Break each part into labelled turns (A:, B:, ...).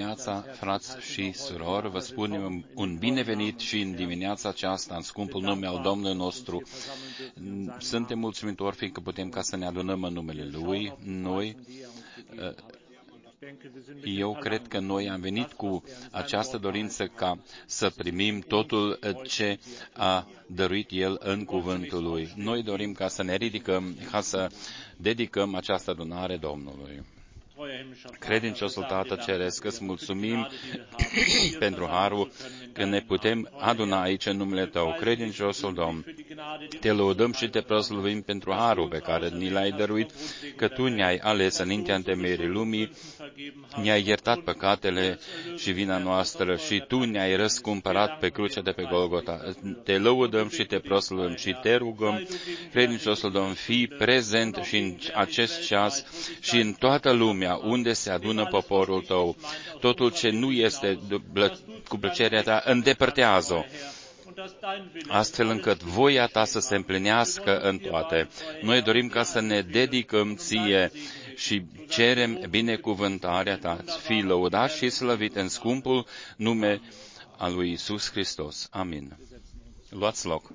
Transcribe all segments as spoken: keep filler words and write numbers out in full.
A: dimineața, frați și surori, vă spunem un binevenit și în dimineața aceasta, în scumpul nume al Domnului nostru. Suntem mulțumitori fiindcă putem ca să ne adunăm în numele Lui. Noi, eu cred că noi am venit cu această dorință ca să primim totul ce a dăruit El în cuvântul Lui. Noi dorim ca să ne ridicăm, ca să dedicăm această adunare Domnului. Credinciosul Tată Ceresc, îți mulțumim pentru harul că ne putem aduna aici în numele Tău. Credinciosul Domn, te lăudăm și te proslăvim pentru harul pe care ni l-ai dăruit, că Tu ne-ai ales înaintea întemeierii lumii, ne-ai iertat păcatele și vina noastră și Tu ne-ai răscumpărat pe crucea de pe Golgota. Te lăudăm și te proslăvim și te rugăm, credinciosul Domn, fii prezent și în acest ceas și în toată lumea unde se adună poporul Tău. Totul ce nu este cu plăcerea Ta, îndepărtează-o, astfel încât voia Ta să se împlinească în toate. Noi dorim ca să ne dedicăm Ție și cerem binecuvântarea Ta. Fii lăudat și slăvit în scumpul nume al lui Iisus Hristos. Amin. Luați loc.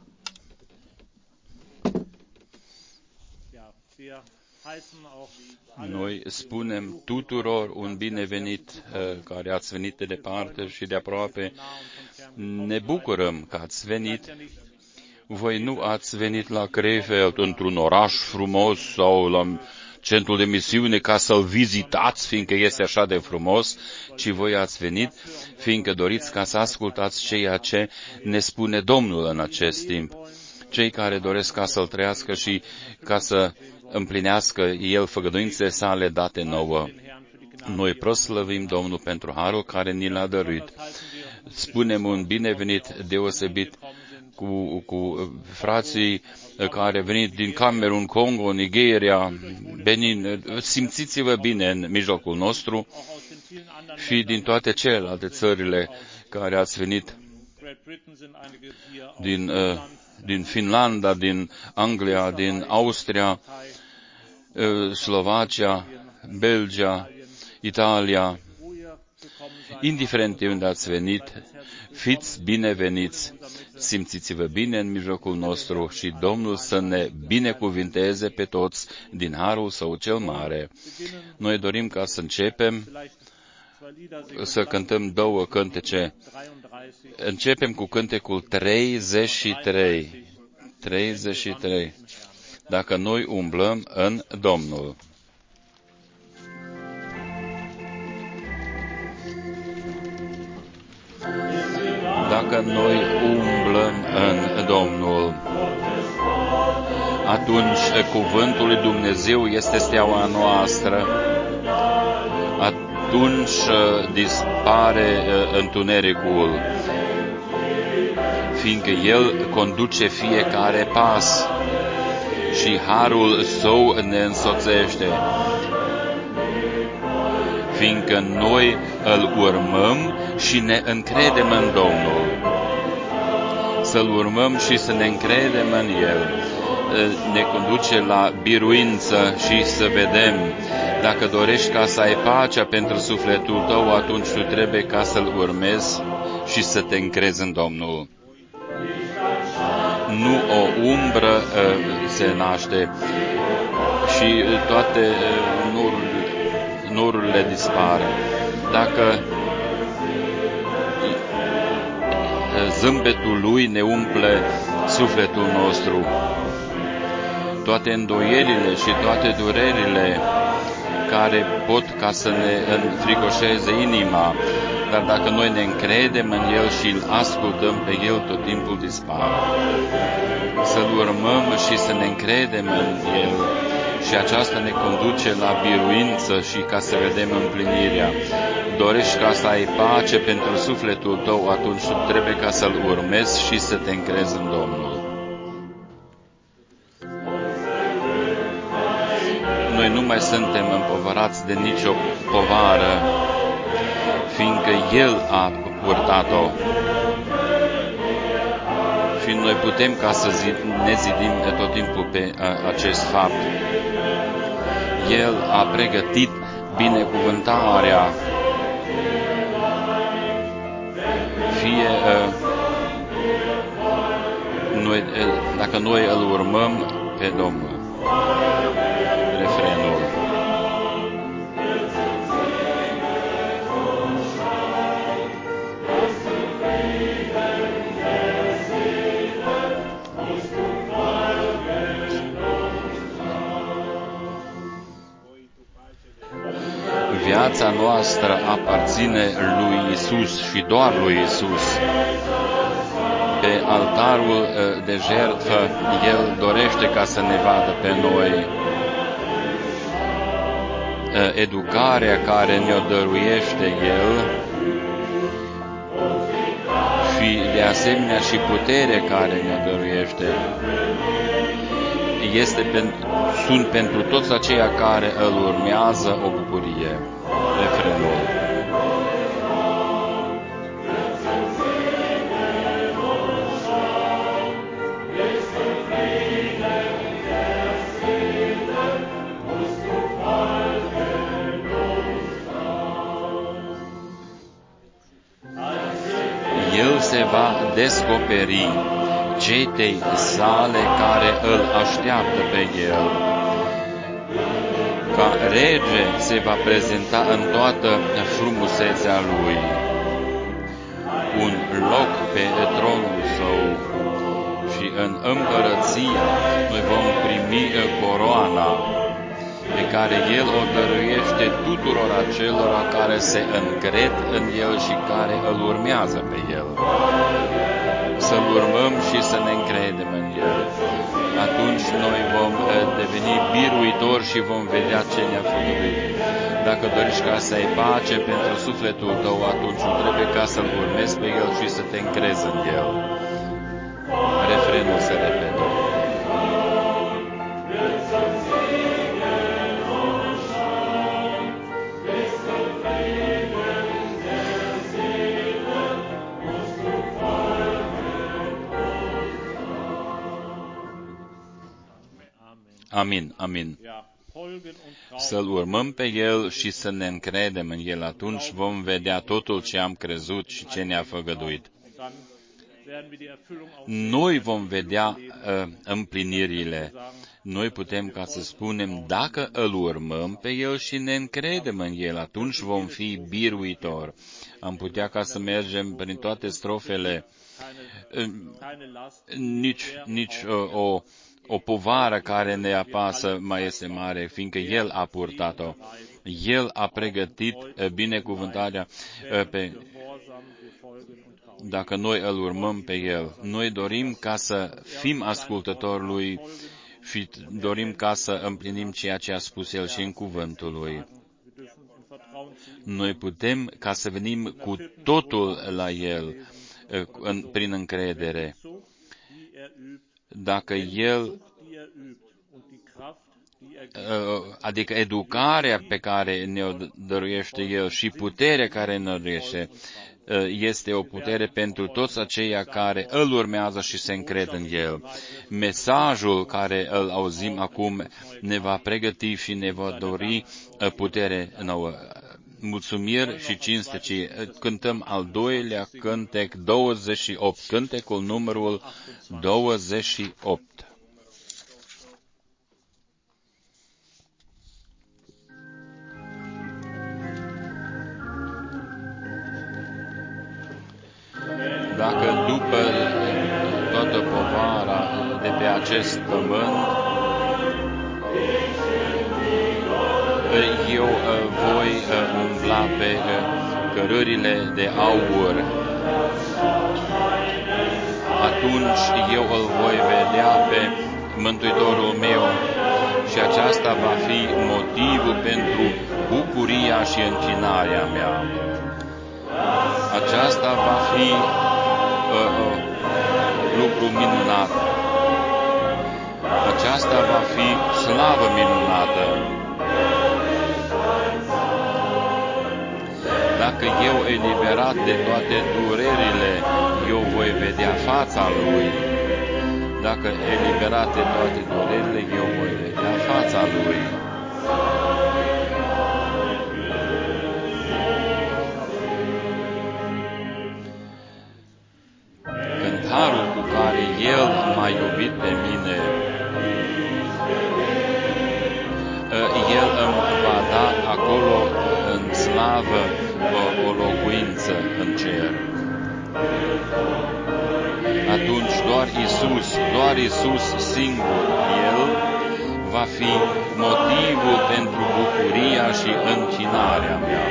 A: Noi spunem tuturor un binevenit care ați venit de departe și de aproape. Ne bucurăm că ați venit. Voi nu ați venit la Krefeld, într-un oraș frumos sau la centrul de misiune ca să-l vizitați, fiindcă este așa de frumos, ci voi ați venit fiindcă doriți ca să ascultați ceea ce ne spune Domnul în acest timp. Cei care doresc ca să-l trăiască și ca să împlinească El făgăduințele sale date nouă. Noi proslăvim Domnul pentru harul care ni l-a dăruit. Spunem un binevenit deosebit cu, cu frații care au venit din Camerun, Congo, Nigeria, Benin. Simțiți-vă bine în mijlocul nostru și din toate celelalte țările care ați venit din, din Finlanda, din Anglia, din Austria, Slovacia, Belgia, Italia. Indiferent de unde ați venit, fiți bineveniți, simțiți-vă bine în mijlocul nostru și Domnul să ne binecuvinteze pe toți din harul Său cel mare. Noi dorim ca să începem să cântăm două cântece. Începem cu cântecul treizeci și trei. treizeci și trei. Dacă noi umblăm în Domnul. Dacă noi umblăm în Domnul, atunci cuvântul lui Dumnezeu este steaua noastră, atunci dispare întunericul, fiindcă El conduce fiecare pas și harul Său ne însoțește, fiindcă noi îl urmăm și ne încredem în Domnul. Să-L urmăm și să ne încredem în El ne conduce la biruință și să vedem. Dacă dorești ca să ai pacea pentru sufletul tău, atunci tu trebuie ca să-L urmezi și să te încrezi în Domnul. Nu o umbră uh, se naște și toate uh, norurile, norurile dispar. Dacă zâmbetul Lui ne umple sufletul nostru, toate îndoielile și toate durerile care pot ca să ne înfricoșeze inima, dar dacă noi ne încredem în El și îl ascultăm pe El, tot timpul dispar. Să-L urmăm și să ne încredem în El și aceasta ne conduce la biruință și ca să vedem împlinirea. Dorești ca să ai pace pentru sufletul tău, atunci tu trebuie ca să-L urmezi și să te încrezi în Domnul. Noi nu mai suntem împovărați de nicio povară, fiindcă El a purtat-o. Și noi putem ca să zid, ne zidim tot timpul pe a, acest fapt. El a pregătit binecuvântarea fie noi, dacă noi îl urmăm pe Domnul. Refrenul. Viața noastră aparține lui Isus și doar lui Isus. Pe altarul de jertfă, El dorește ca să ne vadă pe noi. Educarea care ne-o dăruiește El și de asemenea și puterea care ne-o dăruiește este pen, sunt pentru toți aceia care îl urmează o bucurie. Refrenul. El se va descoperi cetei sale care îl așteaptă pe El. Ca rege se va prezenta în toată frumusețea Lui. Un loc pe tronul Său și în împărăția noi vom primi coroana pe care El o dăruiește tuturor acelor care se încred în El și care îl urmează pe El. Să-L urmăm și să ne încredem în El. Atunci noi vom deveni biruitori și vom vedea ce ne-a făgăduit. Dacă dorești ca să ai pace pentru sufletul tău, atunci nu trebuie ca să-L urmezi pe El și să te încrezi în El. Refrenul se repetă. Amin, amin. Să-L urmăm pe El și să ne încredem în El, atunci vom vedea totul ce am crezut și ce ne-a făgăduit. Noi vom vedea uh, împlinirile. Noi putem ca să spunem, dacă îl urmăm pe El și ne încredem în El, atunci vom fi biruitori. Am putea ca să mergem prin toate strofele, uh, nici, nici uh, o O povară care ne apasă mai este mare, fiindcă El a purtat-o. El a pregătit binecuvântarea pe... Dacă noi îl urmăm pe El, noi dorim ca să fim ascultători Lui și dorim ca să împlinim ceea ce a spus El și în cuvântul Lui. Noi putem ca să venim cu totul la El în, prin încredere. Dacă El, adică educarea pe care ne-o dăruiește El și puterea care ne dăruiește, este o putere pentru toți aceia care îl urmează și se încred în El. Mesajul care îl auzim acum ne va pregăti și ne va dori putere nouă. Mulțumiri și cinste, ci cântăm al doilea cântec douăzeci și opt, cântecul numărul douăzeci și opt. Dacă după toată povara de pe acest pământ eu voi umbla pe cărările de aur, atunci eu îl voi vedea pe Mântuitorul meu și aceasta va fi motivul pentru bucuria și închinarea mea. Aceasta va fi uh, uh, lucru minunat. Aceasta va fi slavă minunată. Dacă eu eliberat de toate durerile, eu voi vedea fața Lui. Dacă eliberat de toate durerile, eu voi vedea fața Lui. m-a iubit pe mine, El îmi va da acolo în slavă o, o locuință în cer. Atunci doar Isus, doar Isus singur, El va fi motivul pentru bucuria și închinarea mea.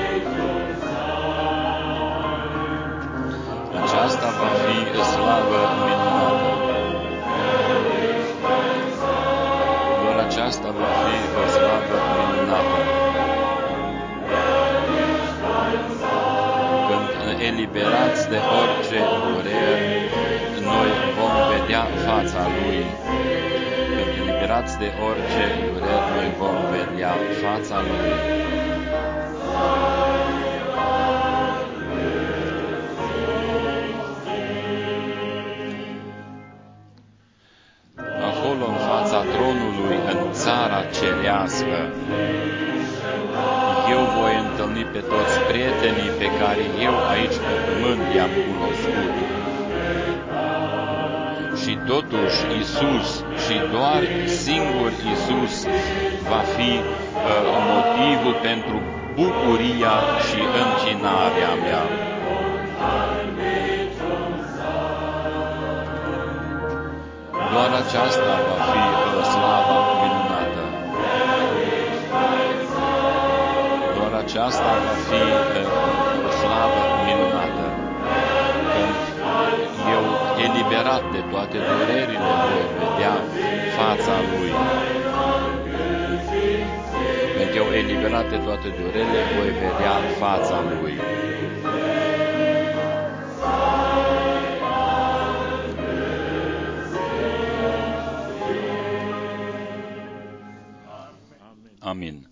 A: Aceasta va fi slavă minunată. Doar aceasta va fi o slavă minunată. Când eliberați de orice durere, noi vom vedea fața Lui. Când eliberați de orice durere, noi vom vedea fața Lui. Acolo, în fața tronului, în țara cerească, eu voi întâlni pe toți prietenii pe care eu aici pe pământ i-am cunoscut. Și totuși Isus și doar singur Isus va fi uh, motivul pentru bucuria și închinarea mea. Doar aceasta va fi o slavă minunată. Doar aceasta va fi uh, o slavă minunată. Când eu, eliberat de toate durerile, voi vedea fața Lui. Când eu, eliberat de toate durerile, voi vedea fața Lui. Amin.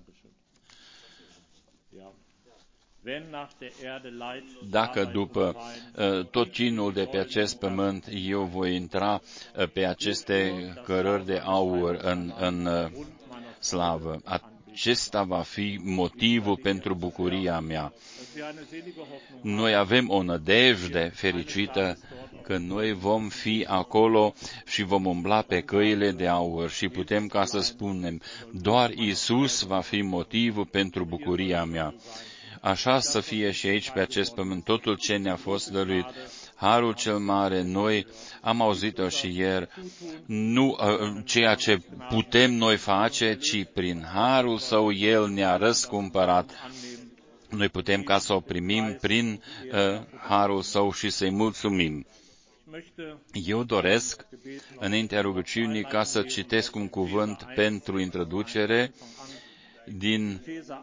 A: Dacă după uh, tot cinul de pe acest pământ eu voi intra uh, pe aceste cărări de aur în, în uh, slavă, acesta va fi motivul pentru bucuria mea. Noi avem o nădejde fericită că noi vom fi acolo și vom umbla pe căile de aur și putem ca să spunem, doar Isus va fi motivul pentru bucuria mea. Așa să fie și aici pe acest pământ, totul ce ne-a fost dăruit, harul cel mare, noi am auzit-o și ieri, nu ceea ce putem noi face, ci prin harul Său El ne-a răscumpărat. Noi putem ca să o primim prin uh, harul Său și să-i mulțumim. Eu doresc, înaintea rugăciunii, ca să citesc un cuvânt pentru introducere din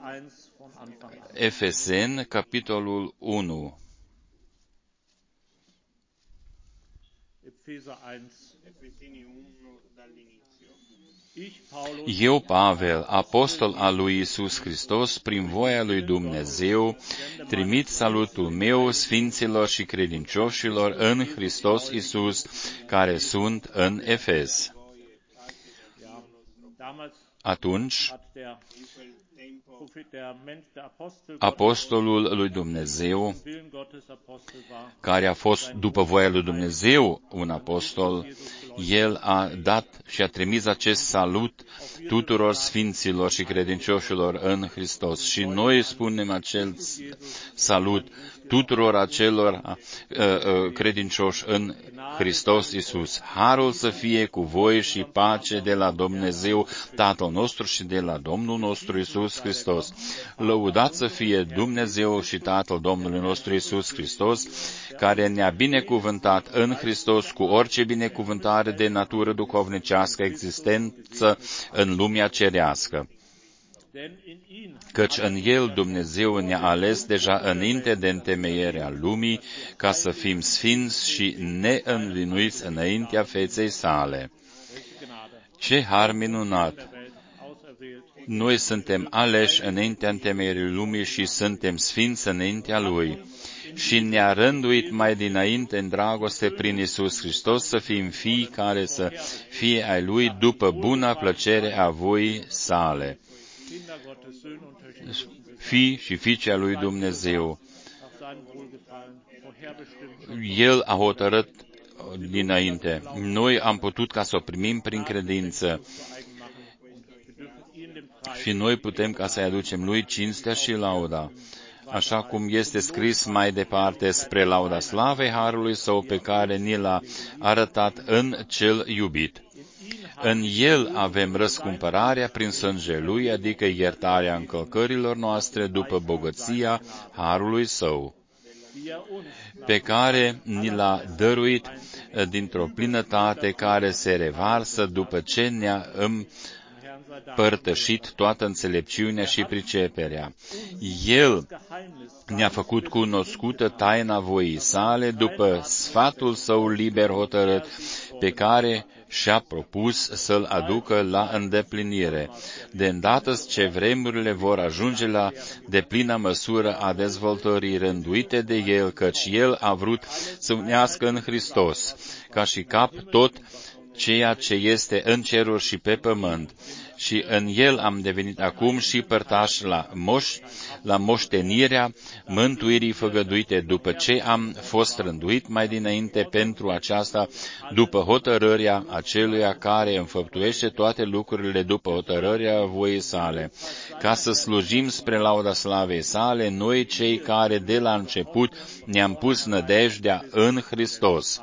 A: Efeseni, capitolul unu. Eu, Pavel, apostol al lui Iisus Hristos, prin voia lui Dumnezeu, trimit salutul meu sfinților și credincioșilor în Hristos Iisus, care sunt în Efes. Atunci, apostolul lui Dumnezeu, care a fost după voia lui Dumnezeu un apostol, el a dat și a trimis acest salut tuturor sfinților și credincioșilor în Hristos. Și noi spunem acel salut tuturor acelor uh, uh, credincioși în Hristos Iisus. Harul să fie cu voi și pace de la Dumnezeu Tatăl nostru și de la Domnul nostru Iisus Hristos. Lăudat să fie Dumnezeu și Tatăl Domnului nostru Iisus Hristos, care ne-a binecuvântat în Hristos cu orice binecuvântare de natură duhovnicească existență în lumea cerească. Căci în El Dumnezeu ne-a ales deja înainte de întemeierea lumii ca să fim sfinți și neînvinuiți înaintea feței sale. Ce har minunat! Noi suntem aleși înaintea întemeierii lumii și suntem sfinți înaintea Lui. Și ne-a rânduit mai dinainte în dragoste prin Iisus Hristos să fim fii care să fie ai Lui după buna plăcere a voii sale. Fii și fiicea lui Dumnezeu. El a hotărât dinainte. Noi am putut ca să o primim prin credință și noi putem ca să-i aducem lui cinstea și lauda. Așa cum este scris mai departe, spre lauda slavei harului său pe care ni l-a arătat în cel iubit. În el avem răscumpărarea prin sângele lui, adică iertarea încălcărilor noastre după bogăția harului său, pe care ni l-a dăruit dintr-o plinătate care se revarsă după ce ne-a împărtășit toată înțelepciunea și priceperea. El ne-a făcut cunoscută taina voii sale după sfatul său liber hotărât, pe care și-a propus să-l aducă la îndeplinire. De îndată ce vremurile vor ajunge la deplină măsură a dezvoltării rânduite de El, căci El a vrut să unească în Hristos, ca și cap tot ceea ce este în ceruri și pe pământ. Și în El am devenit acum și părtași la, moș, la moștenirea mântuirii făgăduite, după ce am fost rânduit mai dinainte pentru aceasta, după hotărârea aceluia care înfăptuiește toate lucrurile după hotărârea voii sale, ca să slujim spre lauda slavei sale, noi cei care de la început ne-am pus nădejdea în Hristos.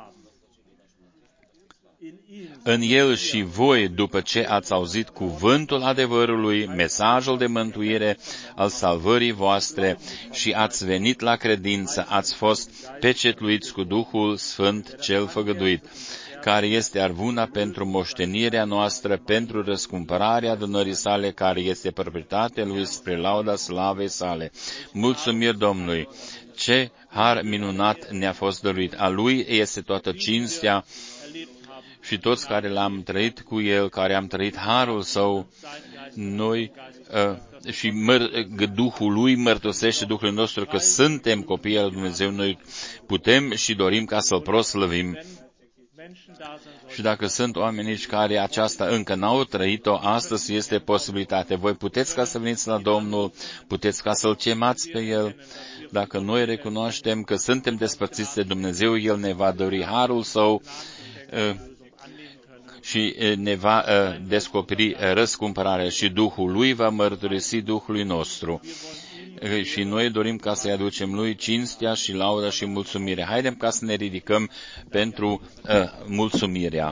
A: În El și voi, după ce ați auzit cuvântul adevărului, mesajul de mântuire al salvării voastre și ați venit la credință, ați fost pecetluiți cu Duhul Sfânt cel făgăduit, care este arvuna pentru moștenirea noastră, pentru răscumpărarea adunării sale, care este proprietatea Lui spre lauda slavei sale. Mulțumiri Domnului! Ce har minunat ne-a fost dăruit! A Lui este toată cinstea și toți care l-am trăit cu El, care am trăit harul Său, noi uh, și măr, Duhul Lui mărturisește Duhul nostru că suntem copii al lui Dumnezeu, noi putem și dorim ca să-L proslăvim. Și dacă sunt oameni aici care aceasta încă n-au trăit-o, astăzi este posibilitate. Voi puteți ca să veniți la Domnul, puteți ca să-L chemați pe El. Dacă noi recunoaștem că suntem despărțiți de Dumnezeu, El ne va dări harul Său uh, și ne va uh, descoperi răscumpărarea și Duhul Lui va mărturisi Duhului nostru. Uh, și noi dorim ca să-i aducem Lui cinstea și lauda și mulțumirea. Haidem ca să ne ridicăm pentru uh, mulțumirea.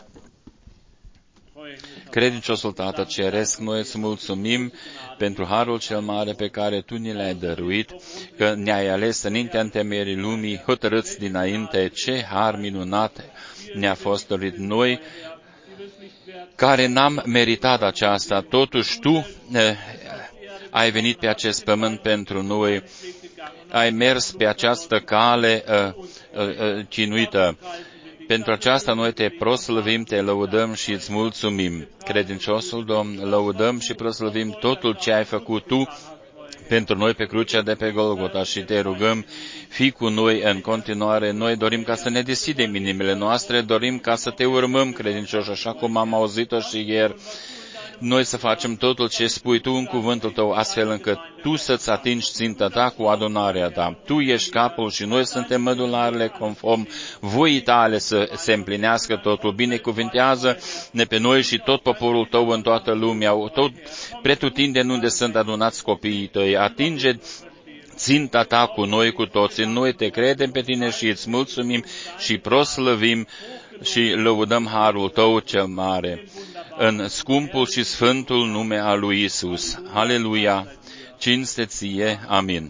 A: Credinciosul Tată Ceresc, noi îți mulțumim pentru harul cel mare pe care Tu ni l-ai dăruit, că ne-ai ales înaintea întemeierii lumii, hotărâți dinainte, ce har minunat ne-a fost dăruit noi, care n-am meritat aceasta, totuși Tu eh, ai venit pe acest pământ pentru noi, ai mers pe această cale eh, eh, chinuită. Pentru aceasta noi te proslăvim, te lăudăm și îți mulțumim. Credinciosul Domn, lăudăm și proslăvim totul ce ai făcut Tu pentru noi pe crucea de pe Golgota și te rugăm, fii cu noi în continuare. Noi dorim ca să ne deschidem inimile noastre, dorim ca să te urmăm, credincioși, așa cum am auzit-o și ieri. Noi să facem totul ce spui Tu în cuvântul Tău, astfel încât Tu să-ți atingi ținta Ta cu adunarea Ta. Tu ești capul și noi suntem mădularele, conform voii Tale să se împlinească totul. Binecuvintează-ne pe noi și tot poporul Tău în toată lumea, tot pretutindeni unde sunt adunați copiii Tăi. Atinge ținta Ta cu noi, cu toți. Noi te credem pe Tine și îți mulțumim și proslăvim și lăudăm harul Tău cel mare. În scumpul și sfântul nume al lui Isus. Haleluia! Cinste Ție! Amin!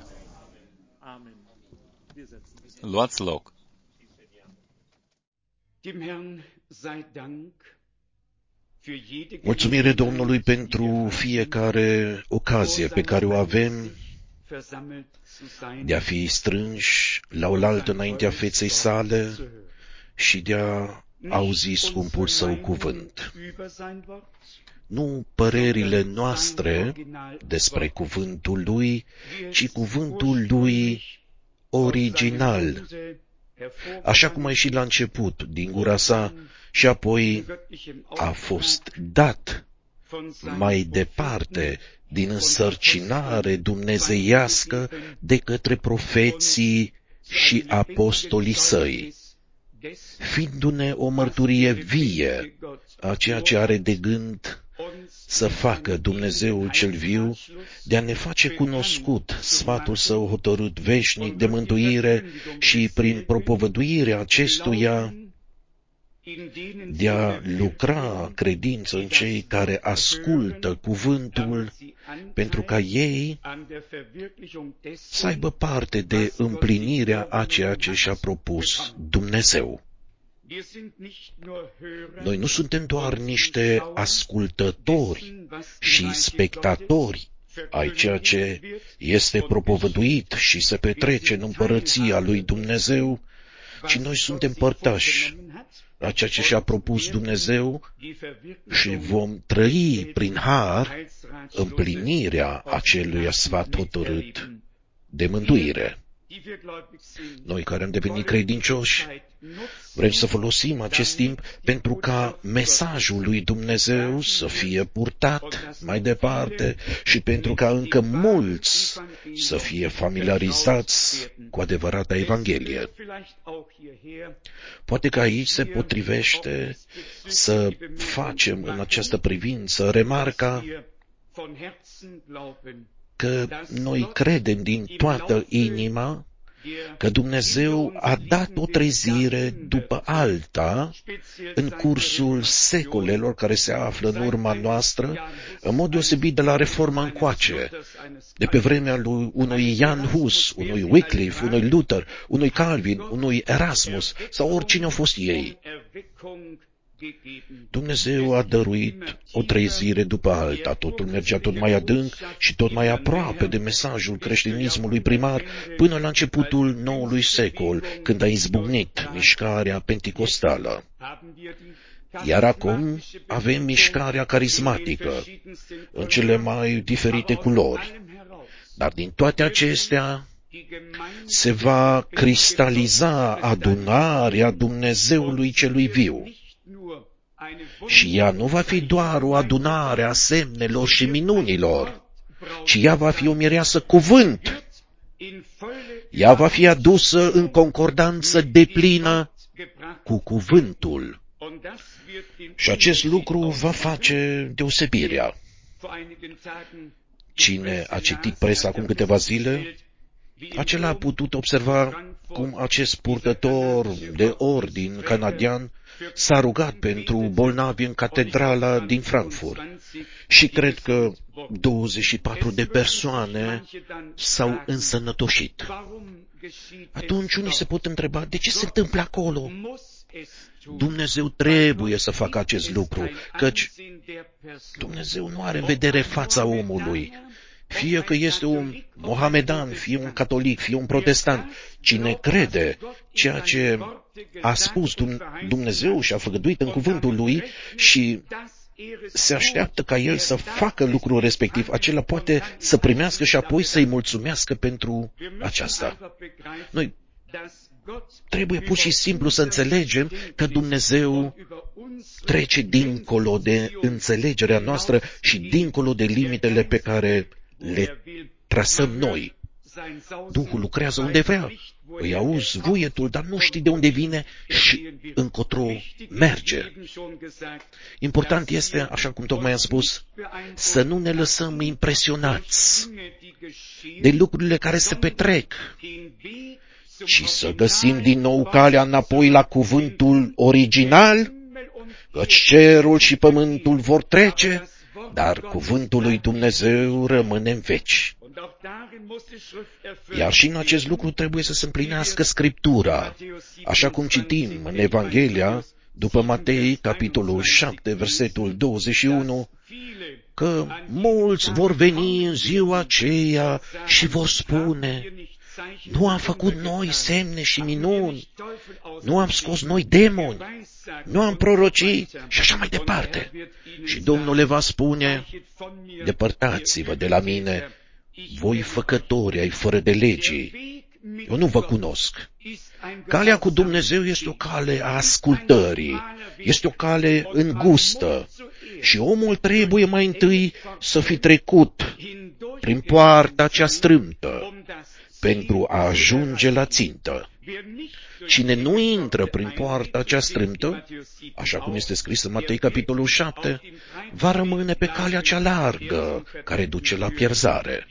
A: Luați loc!
B: Mulțumire Domnului pentru fiecare ocazie pe care o avem de a fi strânși la oaltă înaintea feței sale și de a auzi scumpul Său cuvânt. Nu părerile noastre despre cuvântul Lui, ci cuvântul Lui original, așa cum a ieșit la început din gura Sa și apoi a fost dat mai departe din însărcinare dumnezeiască de către profeții și apostolii Săi. fiindu-ne o mărturie vie a ceea ce are de gând să facă Dumnezeul cel viu, de a ne face cunoscut sfatul Său hotărât veșnic de mântuire și prin propovăduirea acestuia de a lucra credință în cei care ascultă cuvântul, pentru ca ei să aibă parte de împlinirea a ceea ce și-a propus Dumnezeu. Noi nu suntem doar niște ascultători și spectatori ai ceea ce este propovăduit și se petrece în împărăția lui Dumnezeu, ci noi suntem părtași la ceea ce și-a propus Dumnezeu și vom trăi prin har împlinirea acelui sfat hotărât de mântuire. Noi care am devenit credincioși, vrem să folosim acest timp pentru ca mesajul lui Dumnezeu să fie purtat mai departe și pentru ca încă mulți să fie familiarizați cu adevărata Evanghelie. Poate că aici se potrivește să facem în această privință remarca că noi credem din toată inima că Dumnezeu a dat o trezire după alta în cursul secolelor care se află în urma noastră, în mod deosebit de la Reforma încoace, de pe vremea lui unui Jan Hus, unui Wycliffe, unui Luther, unui Calvin, unui Erasmus sau oricine au fost ei. Dumnezeu a dăruit o trezire după alta, totul mergea tot mai adânc și tot mai aproape de mesajul creștinismului primar până la începutul noului secol, când a izbucnit mișcarea penticostală. Iar acum avem mișcarea carismatică, în cele mai diferite culori. Dar din toate acestea se va cristaliza adunarea Dumnezeului celui viu. Și ea nu va fi doar o adunare a semnelor și minunilor, ci ea va fi o mireasă cuvânt. Ea va fi adusă în concordanță deplină cu cuvântul. Și acest lucru va face deosebirea. Cine a citit presa acum câteva zile, acela a putut observa cum acest purtător de ordin canadian s-a rugat pentru bolnavi în catedrala din Frankfurt și cred că douăzeci și patru de persoane s-au însănătoșit. Atunci unii se pot întreba, de ce se întâmplă acolo? Dumnezeu trebuie să facă acest lucru, căci Dumnezeu nu are în vedere fața omului. Fie că este un mohamedan, fie un catolic, fie un protestant, cine crede ceea ce a spus Dumnezeu și a făgăduit în cuvântul lui și se așteaptă ca el să facă lucrul respectiv, acela poate să primească și apoi să-i mulțumească pentru aceasta. Noi trebuie pur și simplu să înțelegem că Dumnezeu trece dincolo de înțelegerea noastră și dincolo de limitele pe care le trasăm noi. Duhul lucrează unde vrea. Îi auzi vuietul, dar nu știi de unde vine și încotro merge. Important este, așa cum tocmai am spus, să nu ne lăsăm impresionați de lucrurile care se petrec, ci să găsim din nou calea înapoi la cuvântul original, căci cerul și pământul vor trece, dar cuvântul lui Dumnezeu rămâne în veci. Iar și în acest lucru trebuie să se împlinească Scriptura, așa cum citim în Evanghelia, după Matei, capitolul șapte, versetul douăzeci și unu, că mulți vor veni în ziua aceea și vor spune, nu am făcut noi semne și minuni, nu am scos noi demoni, nu am prorocit și așa mai departe. Și Domnul le va spune, depărtați-vă de la mine, voi făcători ai fără de legii, eu nu vă cunosc. Calea cu Dumnezeu este o cale a ascultării, este o cale îngustă și omul trebuie mai întâi să fi trecut prin poarta cea strâmtă pentru a ajunge la țintă. Cine nu intră prin poarta cea strâmtă, așa cum este scris în Matei capitolul șapte, va rămâne pe calea cea largă, care duce la pierzare.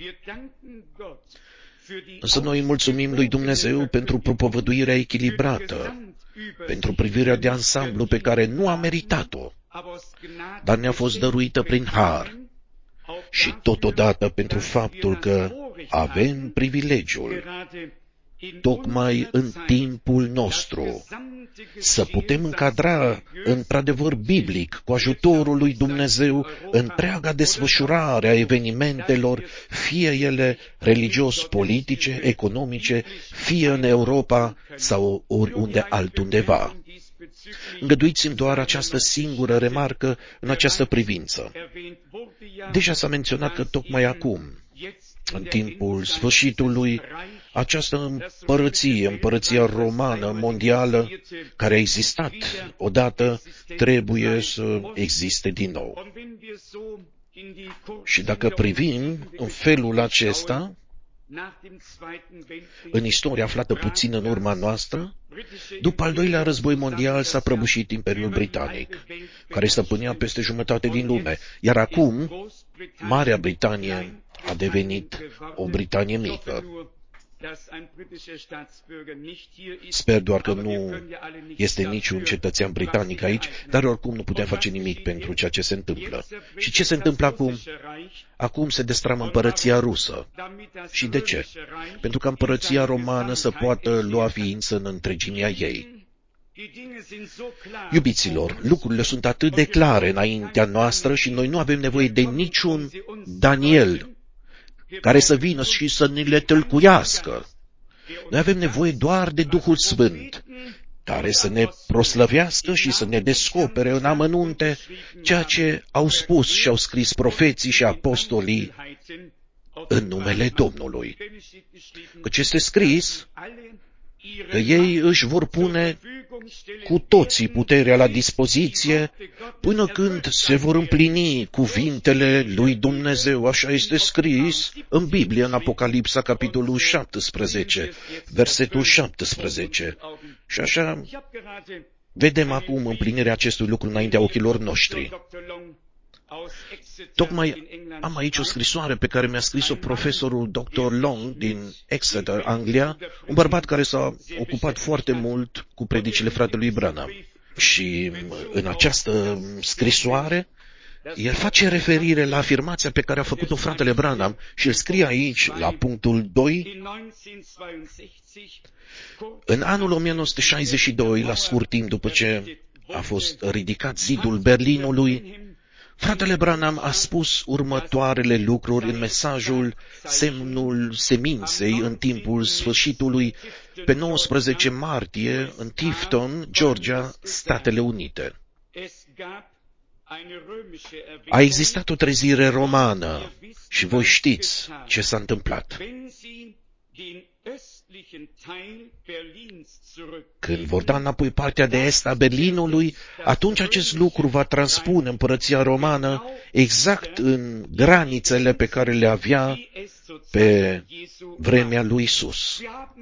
B: Însă noi mulțumim lui Dumnezeu pentru propovăduirea echilibrată, pentru privirea de ansamblu pe care nu a meritat-o, dar ne-a fost dăruită prin har, și totodată pentru faptul că avem privilegiul, tocmai în timpul nostru, să putem încadra într-adevăr biblic, cu ajutorul lui Dumnezeu, întreaga desfășurare a evenimentelor, fie ele religios-politice, economice, fie în Europa sau oriunde altundeva. Îngăduiți-mi doar această singură remarcă în această privință. Deja s-a menționat că tocmai acum, în timpul sfârșitului, această împărăție, împărăția romană mondială, care a existat odată, trebuie să existe din nou. Și dacă privim în felul acesta, în istoria aflată puțin în urma noastră, după al doilea război mondial s-a prăbușit Imperiul Britanic, care stăpânea peste jumătate din lume, iar acum Marea Britanie a devenit o Britanie mică. Sper doar că nu este niciun cetățean britanic aici, dar oricum nu putem face nimic pentru ceea ce se întâmplă. Și ce se întâmplă acum? Acum se destramă împărăția rusă. Și de ce? Pentru că împărăția romană să poată lua ființă în întregimea ei. Iubiților, lucrurile sunt atât de clare înaintea noastră și noi nu avem nevoie de niciun Daniel care să vină și să ne le tâlcuiască. Noi avem nevoie doar de Duhul Sfânt, care să ne proslăvească și să ne descopere în amănunte ceea ce au spus și au scris profeții și apostolii în numele Domnului. Căci este scris că ei își vor pune cu toții puterea la dispoziție până când se vor împlini cuvintele lui Dumnezeu. Așa este scris în Biblie, în Apocalipsa, capitolul șaptesprezece, versetul șaptesprezece. Și așa vedem acum împlinirea acestui lucru înaintea ochilor noștri. Tocmai am aici o scrisoare pe care mi-a scris-o profesorul doctor Long din Exeter, Anglia, un bărbat care s-a ocupat foarte mult cu predicile fratelui Branham. Și în această scrisoare, el face referire la afirmația pe care a făcut-o fratele Branham și îl scrie aici, la punctul doi, în anul o mie nouă sute șaizeci și doi, la scurt timp după ce a fost ridicat zidul Berlinului, fratele Branham a spus următoarele lucruri în mesajul Semnul Seminței în timpul sfârșitului, pe nouăsprezece martie, în Tifton, Georgia, Statele Unite. A existat o trezire romană și voi știți ce s-a întâmplat. Când vor da înapoi partea de est a Berlinului, atunci acest lucru va transpune împărăția romană exact în granițele pe care le avea pe vremea lui Isus.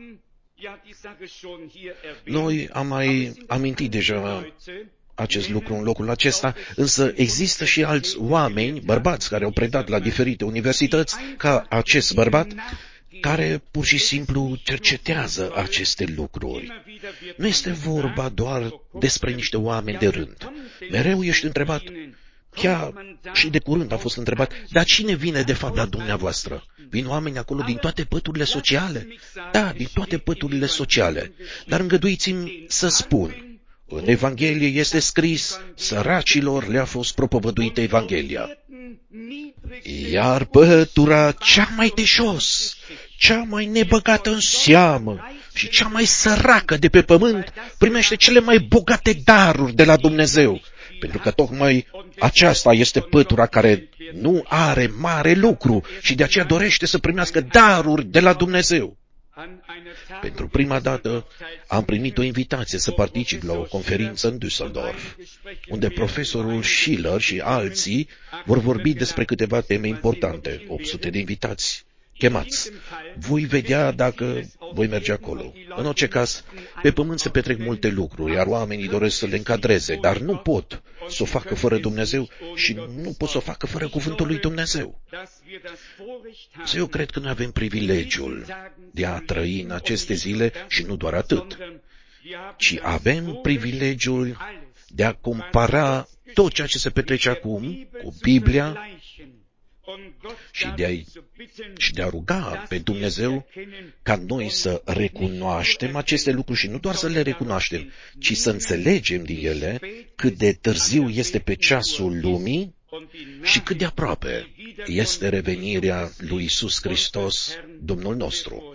B: Noi am mai amintit deja acest lucru în locul acesta, însă există și alți oameni, bărbați, care au predat la diferite universități, ca acest bărbat, care pur și simplu cercetează aceste lucruri. Nu este vorba doar despre niște oameni de rând. Mereu ești întrebat, chiar și de curând a fost întrebat, dar cine vine de fapt la dumneavoastră? Vin oameni acolo din toate păturile sociale? Da, din toate păturile sociale. Dar îngăduiți-mi să spun, în Evanghelie este scris, săracilor le-a fost propovăduită Evanghelia. Iar pătura cea mai de jos, cea mai nebăgată în seamă și cea mai săracă de pe pământ primește cele mai bogate daruri de la Dumnezeu, pentru că tocmai aceasta este pătura care nu are mare lucru și de aceea dorește să primească daruri de la Dumnezeu. Pentru prima dată am primit o invitație să particip la o conferință în Düsseldorf, unde profesorul Schiller și alții vor vorbi despre câteva teme importante, opt sute de invitați chemați. Voi vedea dacă voi merge acolo. În orice caz, pe pământ se petrec multe lucruri, iar oamenii doresc să le încadreze, dar nu pot să o facă fără Dumnezeu și nu pot să o facă fără cuvântul lui Dumnezeu. Să eu cred că noi avem privilegiul de a trăi în aceste zile și nu doar atât, ci avem privilegiul de a compara tot ceea ce se petrece acum cu Biblia și de, a, și de a ruga pe Dumnezeu ca noi să recunoaștem aceste lucruri și nu doar să le recunoaștem, ci să înțelegem din ele cât de târziu este pe ceasul lumii și cât de aproape este revenirea lui Iisus Hristos, Domnul nostru.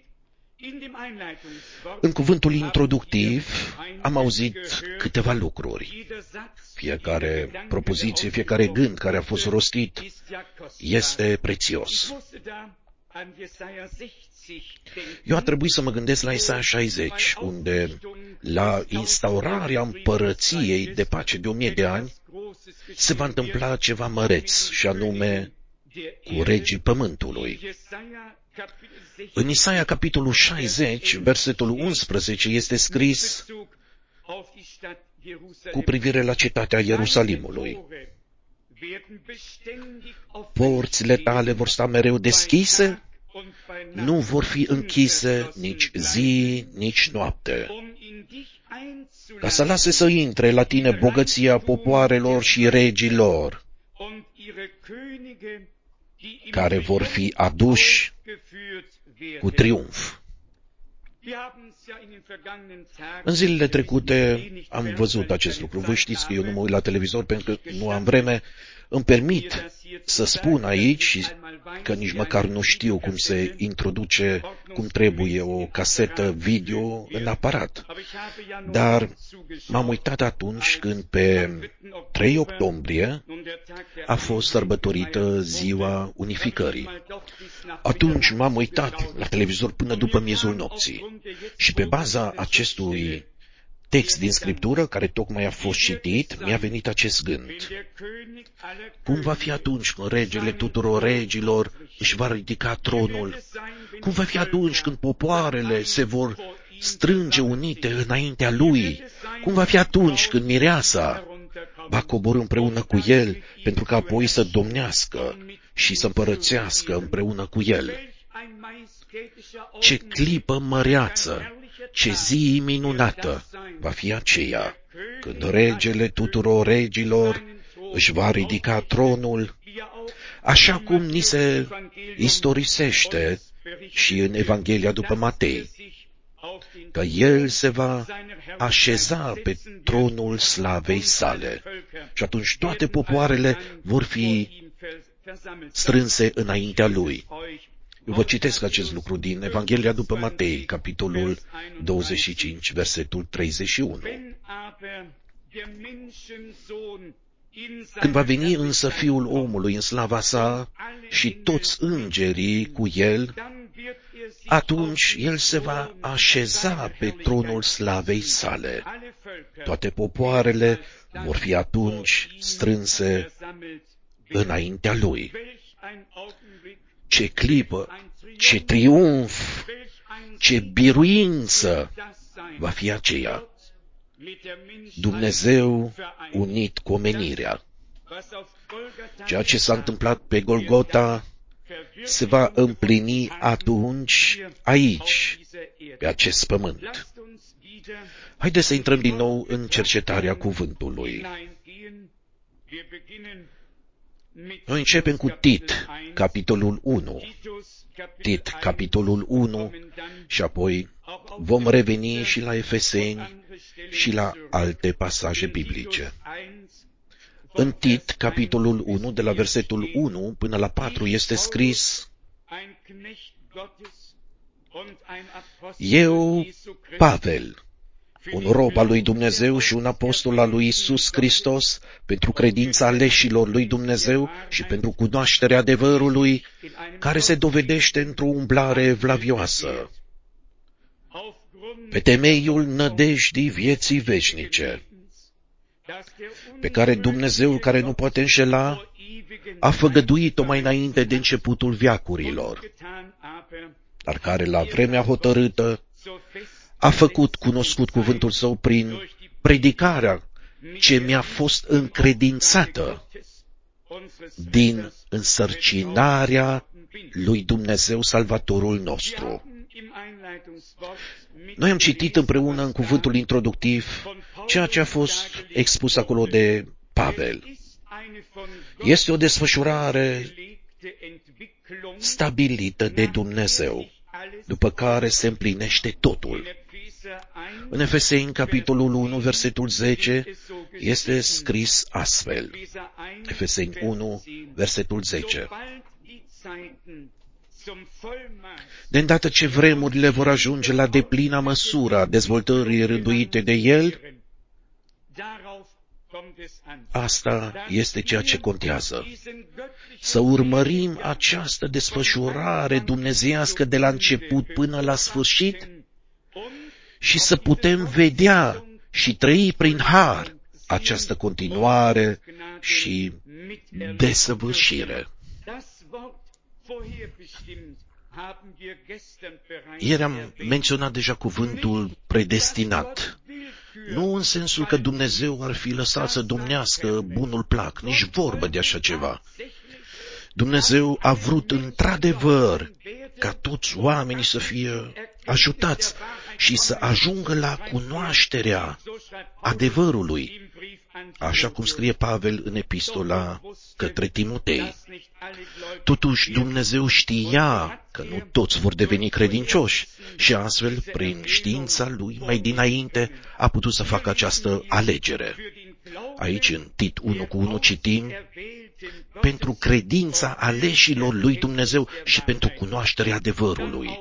B: În cuvântul introductiv am auzit câteva lucruri. Fiecare propoziție, fiecare gând care a fost rostit este prețios. Eu a trebuit să mă gândesc la Isaia șaizeci, unde la instaurarea împărăției de pace de o mie de ani se va întâmpla ceva măreț, și anume cu regii pământului. În Isaia capitolul șaizeci, versetul unsprezece, este scris cu privire la cetatea Ierusalimului. Porțile tale vor sta mereu deschise, nu vor fi închise nici zi, nici noapte, ca să lase să intre la tine bogăția popoarelor și regilor, care vor fi aduși cu triumf. În zilele trecute am văzut acest lucru. Voi știți că eu nu mă uit la televizor pentru că nu am vreme. Îmi permit să spun aici că nici măcar nu știu cum se introduce, cum trebuie o casetă video în aparat. Dar m-am uitat atunci când pe trei octombrie a fost sărbătorită ziua unificării. Atunci m-am uitat la televizor până după miezul nopții și pe baza acestui text din Scriptură, care tocmai a fost citit, mi-a venit acest gând. Cum va fi atunci când regele tuturor regilor își va ridica tronul? Cum va fi atunci când popoarele se vor strânge unite înaintea lui? Cum va fi atunci când mireasa va coborî împreună cu el, pentru că apoi să domnească și să împărățească împreună cu el? Ce clipă măreață, ce zi minunată va fi aceea, când regele tuturor regilor își va ridica tronul, așa cum ni se istorisește și în Evanghelia după Matei, că el se va așeza pe tronul slavei sale. Și atunci toate popoarele vor fi strânse înaintea lui. Eu vă citesc acest lucru din Evanghelia după Matei, capitolul douăzeci și cinci, versetul treizeci și unu. Când va veni însă Fiul omului în slava sa și toți îngerii cu el, atunci el se va așeza pe tronul slavei sale. Toate popoarele vor fi atunci strânse înaintea lui. Ce clipă, ce triumf, ce biruință va fi aceea. Dumnezeu unit cu omenirea. Ceea ce s-a întâmplat pe Golgota se va împlini atunci, aici, pe acest pământ. Haideți să intrăm din nou în cercetarea cuvântului. Noi începem cu Tit, capitolul unu. Tit, capitolul unu, și apoi vom reveni și la Efeseni și la alte pasaje biblice. În Tit, capitolul unu, de la versetul unu până la patru, este scris: Eu, Pavel, un rob al lui Dumnezeu și un apostol al lui Iisus Hristos, pentru credința aleșilor lui Dumnezeu și pentru cunoașterea adevărului, care se dovedește într-o umblare evlavioasă, pe temeiul nădejdii vieții veșnice, pe care Dumnezeul, care nu poate înșela, a făgăduit-o mai înainte de începutul veacurilor, dar care la vremea hotărâtă a făcut cunoscut cuvântul Său prin predicarea ce mi-a fost încredințată din însărcinarea lui Dumnezeu, Salvatorul nostru. Noi am citit împreună în cuvântul introductiv ceea ce a fost expus acolo de Pavel. Este o desfășurare stabilită de Dumnezeu, după care se împlinește totul. În Efeseni, capitolul unu, versetul zece, este scris astfel. Efeseni unu, versetul zece. De îndată ce vremurile vor ajunge la deplina măsură a dezvoltării rânduite de El, asta este ceea ce contează. Să urmărim această desfășurare dumnezeiască de la început până la sfârșit și să putem vedea și trăi prin har această continuare și desăvârșire. Ieri am menționat deja cuvântul predestinat. Nu în sensul că Dumnezeu ar fi lăsat să domnească bunul plac, nici vorbă de așa ceva. Dumnezeu a vrut într-adevăr ca toți oamenii să fie ajutați și să ajungă la cunoașterea adevărului, așa cum scrie Pavel în epistola către Timotei. Totuși Dumnezeu știa că nu toți vor deveni credincioși și astfel, prin știința Lui, mai dinainte, a putut să facă această alegere. Aici, în Tit unu cu unu, citim: pentru credința aleșilor lui Dumnezeu și pentru cunoașterea adevărului.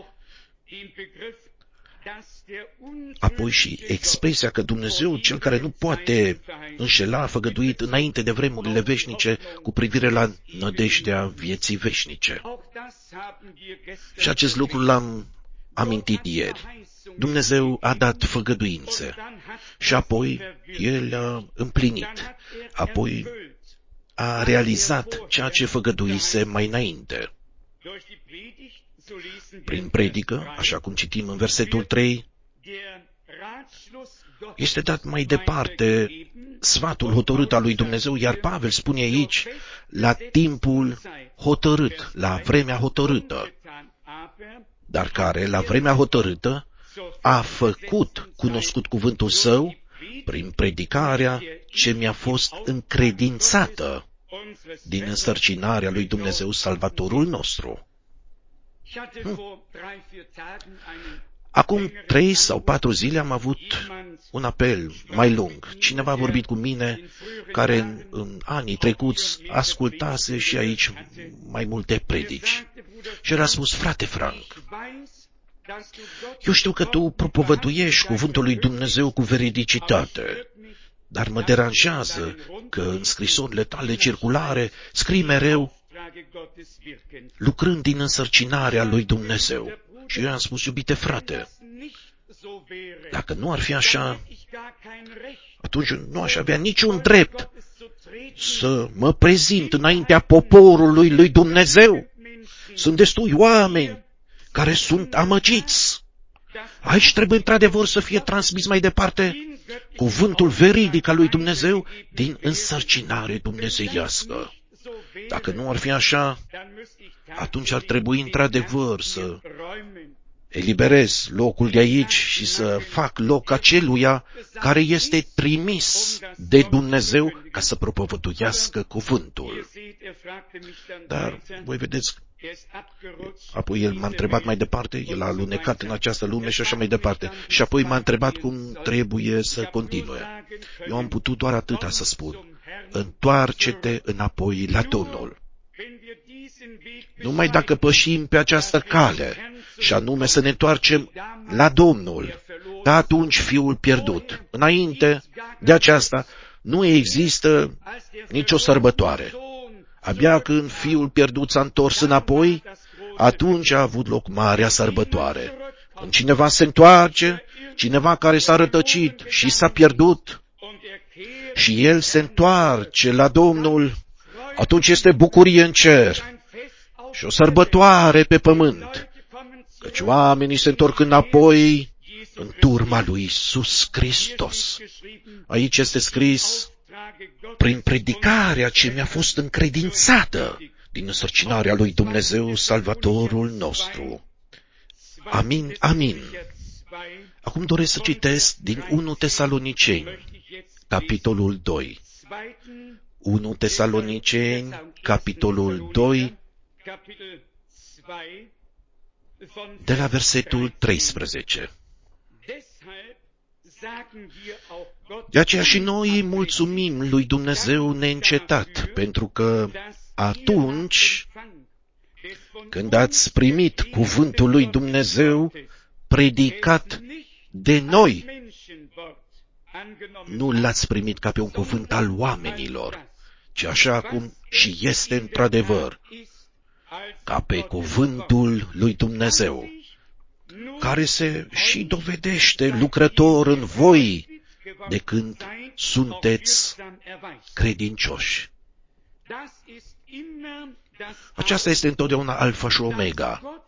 B: Apoi și expresia că Dumnezeu, Cel care nu poate înșela, a făgăduit înainte de vremurile veșnice cu privire la nădejdea vieții veșnice. Și acest lucru l-am amintit ieri. Dumnezeu a dat făgăduințe și apoi El a împlinit. Apoi a realizat ceea ce făgăduise mai înainte. Prin predică, așa cum citim în versetul trei, este dat mai departe sfatul hotărât al lui Dumnezeu, iar Pavel spune aici, la timpul hotărât, la vremea hotărâtă, dar care, la vremea hotărâtă, a făcut cunoscut cuvântul Său prin predicarea ce mi-a fost încredințată din însărcinarea lui Dumnezeu, Salvatorul nostru. Hmm. Acum trei sau patru zile am avut un apel mai lung. Cineva a vorbit cu mine care în, în anii trecuți ascultase și aici mai multe predici. Și el a spus: frate Frank, eu știu că tu propovăduiești cuvântul lui Dumnezeu cu veridicitate, dar mă deranjează că în scrisorile tale circulare scrii mereu lucrând din însărcinarea lui Dumnezeu. Și eu am spus: iubite frate, dacă nu ar fi așa, atunci nu aș avea niciun drept să mă prezint înaintea poporului lui Dumnezeu. Sunt destui oameni care sunt amăgiți. Aici trebuie într-adevăr să fie transmis mai departe cuvântul veridic al lui Dumnezeu din însărcinare dumnezeiască. Dacă nu ar fi așa, atunci ar trebui într-adevăr să eliberez locul de aici și să fac loc aceluia care este trimis de Dumnezeu ca să propovăduiască cuvântul. Dar, voi vedeți, apoi el m-a întrebat mai departe, el a alunecat în această lume și așa mai departe. Și apoi m-a întrebat cum trebuie să continue. Eu am putut doar atâta să spun: întoarce-te înapoi la Domnul. Numai dacă pășim pe această cale, și anume să ne întoarcem la Domnul, ca atunci fiul pierdut. Înainte de aceasta nu există nicio sărbătoare. Abia când fiul pierdut s-a întors înapoi, atunci a avut loc marea sărbătoare. Când cineva se întoarce, cineva care s-a rătăcit și s-a pierdut, și el se întoarce la Domnul, atunci este bucurie în cer și o sărbătoare pe pământ, căci oamenii se întorc înapoi în turma lui Iisus Hristos. Aici este scris, prin predicarea ce mi-a fost încredințată din însărcinarea lui Dumnezeu, Salvatorul nostru. Amin, amin. Acum doresc să citesc din unu Tesaloniceni, capitolul doi. unu Tesaloniceni, capitolul doi, de la versetul treisprezece. De aceea și noi mulțumim lui Dumnezeu neîncetat, pentru că atunci când ați primit cuvântul lui Dumnezeu predicat de noi, nu l-ați primit ca pe un cuvânt al oamenilor, ci așa cum și este într-adevăr, ca pe cuvântul lui Dumnezeu, care se și dovedește lucrător în voi de când sunteți credincioși. Aceasta este întotdeauna alfa și omega.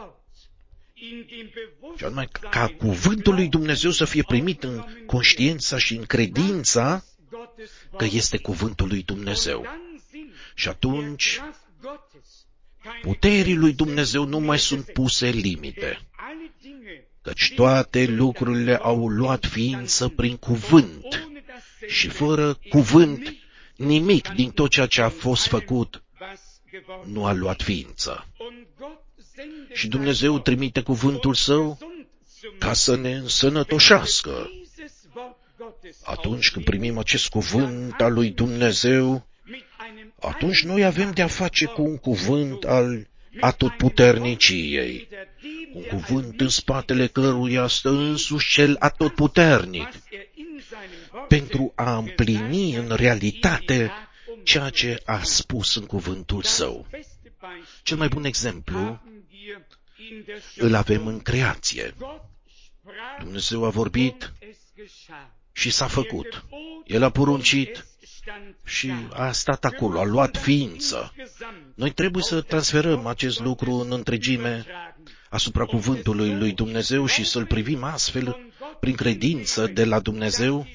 B: Și anume, ca cuvântul lui Dumnezeu să fie primit în conștiința și în credința că este cuvântul lui Dumnezeu. Și atunci, puterii lui Dumnezeu nu mai sunt puse limite, căci toate lucrurile au luat ființă prin cuvânt și fără cuvânt nimic din tot ceea ce a fost făcut nu a luat ființă. Și Dumnezeu trimite cuvântul Său ca să ne însănătoșească. Atunci când primim acest cuvânt al lui Dumnezeu, atunci noi avem de-a face cu un cuvânt al atotputerniciei, un cuvânt în spatele căruia stă însuși cel atotputernic, pentru a împlini în realitate ceea ce a spus în cuvântul Său. Cel mai bun exemplu îl avem în creație. Dumnezeu a vorbit și s-a făcut. El a poruncit și a stat acolo, a luat ființă. Noi trebuie să transferăm acest lucru în întregime asupra cuvântului lui Dumnezeu și să-l privim astfel, prin credință de la Dumnezeu,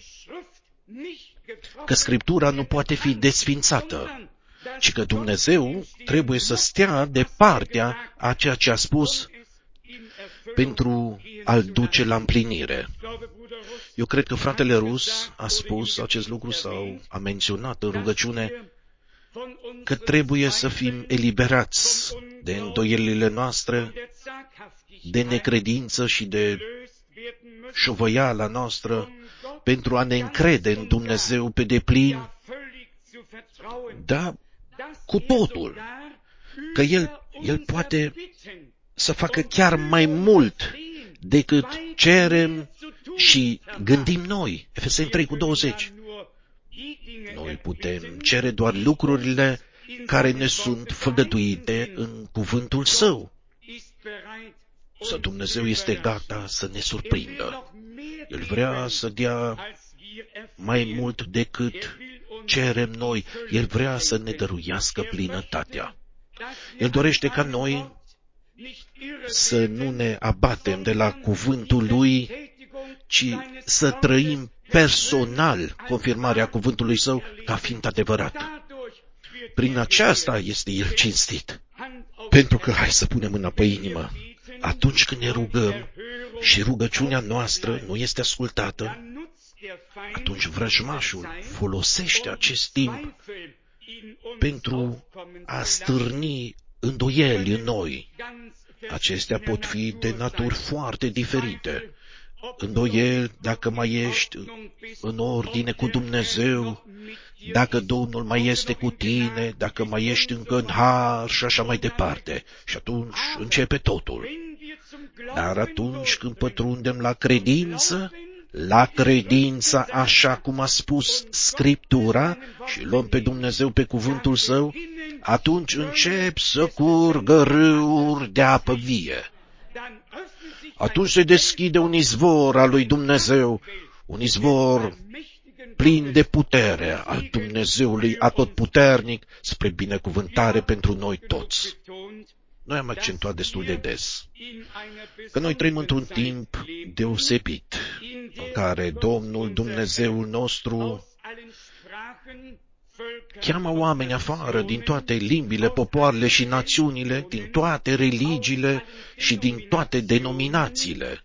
B: că Scriptura nu poate fi desfințată, ci că Dumnezeu trebuie să stea de partea a ceea ce a spus pentru a-l duce la împlinire. Eu cred că fratele Rus a spus acest lucru sau a menționat în rugăciune că trebuie să fim eliberați de îndoielile noastre, de necredință și de șovăiala noastră pentru a ne încrede în Dumnezeu pe deplin, da, cu totul, că El, El poate să facă chiar mai mult decât cerem și gândim noi. Efeseni trei cu douăzeci. Noi putem cere doar lucrurile care ne sunt făgăduite în cuvântul Său. Să Dumnezeu este gata să ne surprindă. El vrea să dea mai mult decât cerem noi. El vrea să ne dăruiască plinătatea. El dorește ca noi să nu ne abatem de la cuvântul Lui, ci să trăim personal confirmarea cuvântului Său ca fiind adevărat. Prin aceasta este El cinstit. Pentru că, hai să punem mâna pe inimă, atunci când ne rugăm și rugăciunea noastră nu este ascultată, atunci vrăjmașul folosește acest timp pentru a stârni îndoieli în noi. Acestea pot fi de naturi foarte diferite. Îndoieli dacă mai ești în ordine cu Dumnezeu, dacă Domnul mai este cu tine, dacă mai ești încă în har și așa mai departe. Și atunci începe totul. Dar atunci când pătrundem la credință, la credința așa cum a spus Scriptura și luăm pe Dumnezeu pe cuvântul Său, atunci încep să curgă râuri de apă vie. Atunci se deschide un izvor al lui Dumnezeu, un izvor plin de putere al Dumnezeului Atotputernic, spre binecuvântare pentru noi toți. Noi am accentuat destul de des că noi trăim într-un timp deosebit, în care Domnul Dumnezeul nostru cheamă oameni afară din toate limbile, popoarele și națiunile, din toate religiile și din toate denominațiile,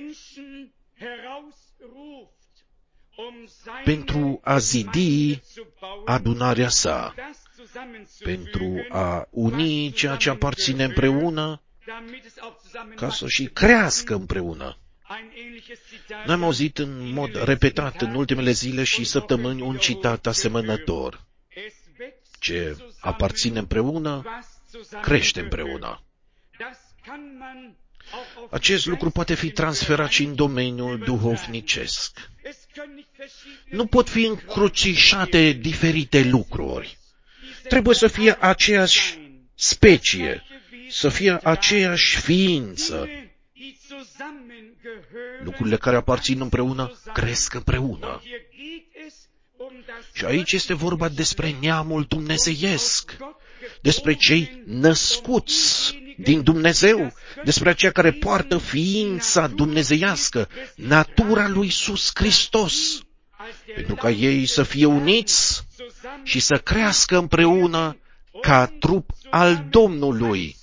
B: pentru a zidi adunarea sa, pentru a uni ceea ce aparține împreună, ca să și crească împreună. Noi am auzit în mod repetat în ultimele zile și săptămâni un citat asemănător. Ce aparține împreună, crește împreună. Acest lucru poate fi transferat și în domeniul duhovnicesc. Nu pot fi încrucișate diferite lucruri. Trebuie să fie aceeași specie, să fie aceeași ființă. Lucrurile care aparțin împreună cresc împreună. Și aici este vorba despre neamul dumnezeiesc, despre cei născuți din Dumnezeu, despre aceia care poartă ființa dumnezeiască, natura lui Iisus Hristos, pentru ca ei să fie uniți și să crească împreună ca trup al Domnului.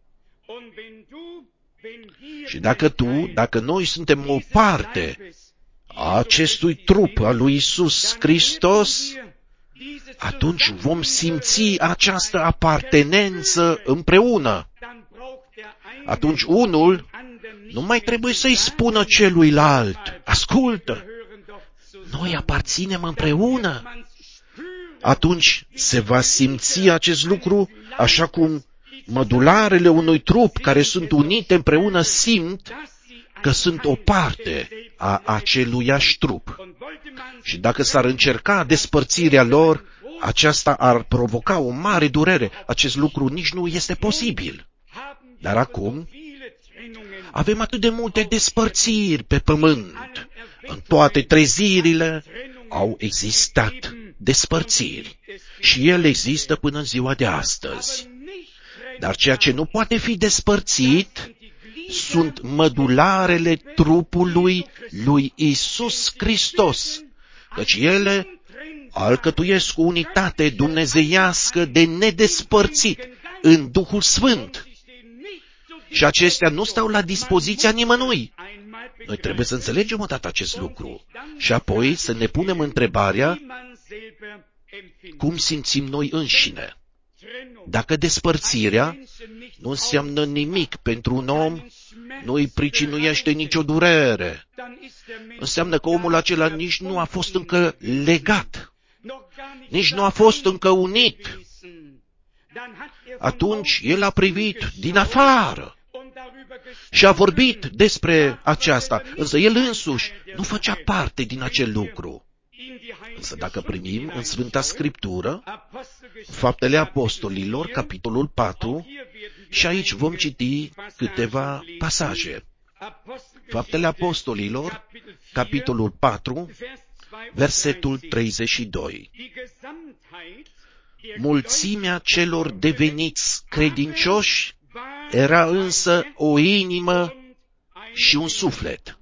B: Și dacă tu, dacă noi suntem o parte a acestui trup al lui Iisus Hristos, atunci vom simți această apartenență împreună. Atunci unul nu mai trebuie să-i spună celuilalt: ascultă, noi aparținem împreună. Atunci se va simți acest lucru așa cum mădularele unui trup care sunt unite împreună simt că sunt o parte a aceluiași trup. Și dacă s-ar încerca despărțirea lor, aceasta ar provoca o mare durere. Acest lucru nici nu este posibil. Dar acum avem atât de multe despărțiri pe pământ. În toate trezirile au existat despărțiri și ele există până în ziua de astăzi. Dar ceea ce nu poate fi despărțit sunt mădularele trupului lui Iisus Hristos, căci ele alcătuiesc o unitate dumnezeiască de nedespărțit în Duhul Sfânt. Și acestea nu stau la dispoziția nimănui. Noi trebuie să înțelegem odată acest lucru și apoi să ne punem întrebarea cum simțim noi înșine. Dacă despărțirea nu înseamnă nimic pentru un om, nu îi pricinuiește nicio durere, înseamnă că omul acela nici nu a fost încă legat, nici nu a fost încă unit. Atunci el a privit din afară și a vorbit despre aceasta, însă el însuși nu făcea parte din acel lucru. Însă dacă primim în Sfânta Scriptură Faptele Apostolilor, capitolul patru, și aici vom citi câteva pasaje. Faptele Apostolilor, capitolul patru, versetul treizeci și doi. Mulțimea celor deveniți credincioși era însă o inimă și un suflet.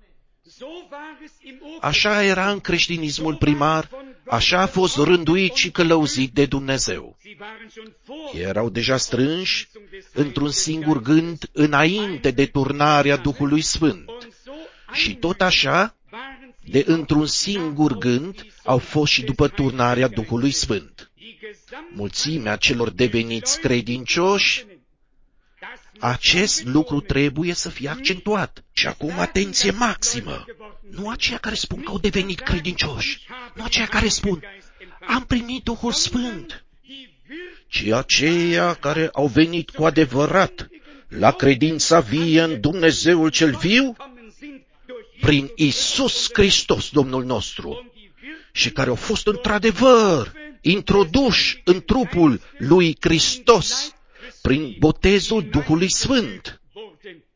B: Așa era în creștinismul primar, așa a fost rânduit și călăuzit de Dumnezeu. Ei erau deja strânși într-un singur gând înainte de turnarea Duhului Sfânt. Și tot așa, de într-un singur gând, au fost și după turnarea Duhului Sfânt. Mulțimea celor deveniți credincioși, acest lucru trebuie să fie accentuat. Și acum atenție maximă! Nu aceia care spun că au devenit credincioși, nu aceia care spun, am primit Duhul Sfânt, ci aceia care au venit cu adevărat la credința vie în Dumnezeul cel viu, prin Iisus Hristos, Domnul nostru, și care au fost într-adevăr introduși în trupul lui Hristos, prin botezul Duhului Sfânt.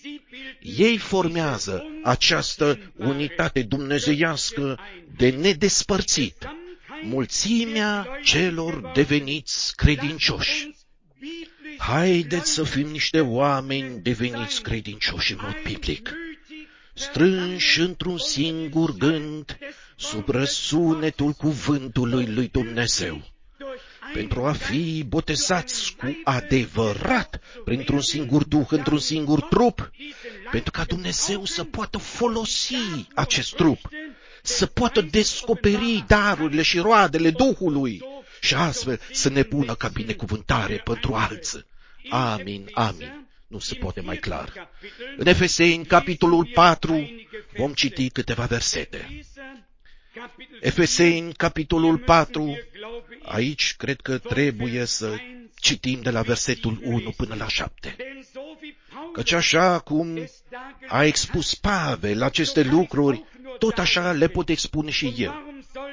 B: Ei formează această unitate dumnezeiască de nedespărțit, mulțimea celor deveniți credincioși. Haideți să fim niște oameni deveniți credincioși în mod biblic, strânși într-un singur gând, sub răsunetul cuvântului lui Dumnezeu, pentru a fi botezați cu adevărat printr-un singur duh, într-un singur trup, pentru ca Dumnezeu să poată folosi acest trup, să poată descoperi darurile și roadele Duhului și astfel să ne pună ca binecuvântare pentru alții. Amin, amin. Nu se poate mai clar. În Efeseni, capitolul patru, vom citi câteva versete. Efeseni, capitolul patru, aici cred că trebuie să citim de la versetul unu până la șapte. Căci așa cum a expus Pavel aceste lucruri, tot așa le pot expune și eu.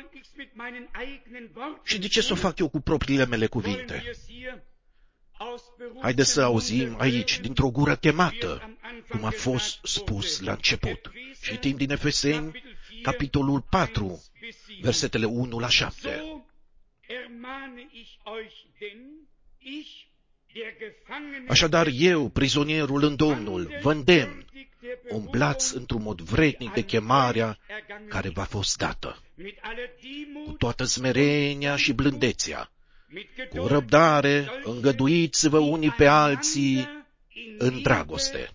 B: Și de ce să o fac eu cu propriile mele cuvinte? Haideți să auzim aici, dintr-o gură chemată, cum a fost spus la început. Citim din Efeseni, capitolul patru, versetele unu la șapte. Așadar eu, prizonierul în Domnul, vă îndemn, umblați într-un mod vrednic de chemarea care v-a fost dată, cu toată smerenia și blândețea, cu răbdare, îngăduiți-vă unii pe alții în dragoste.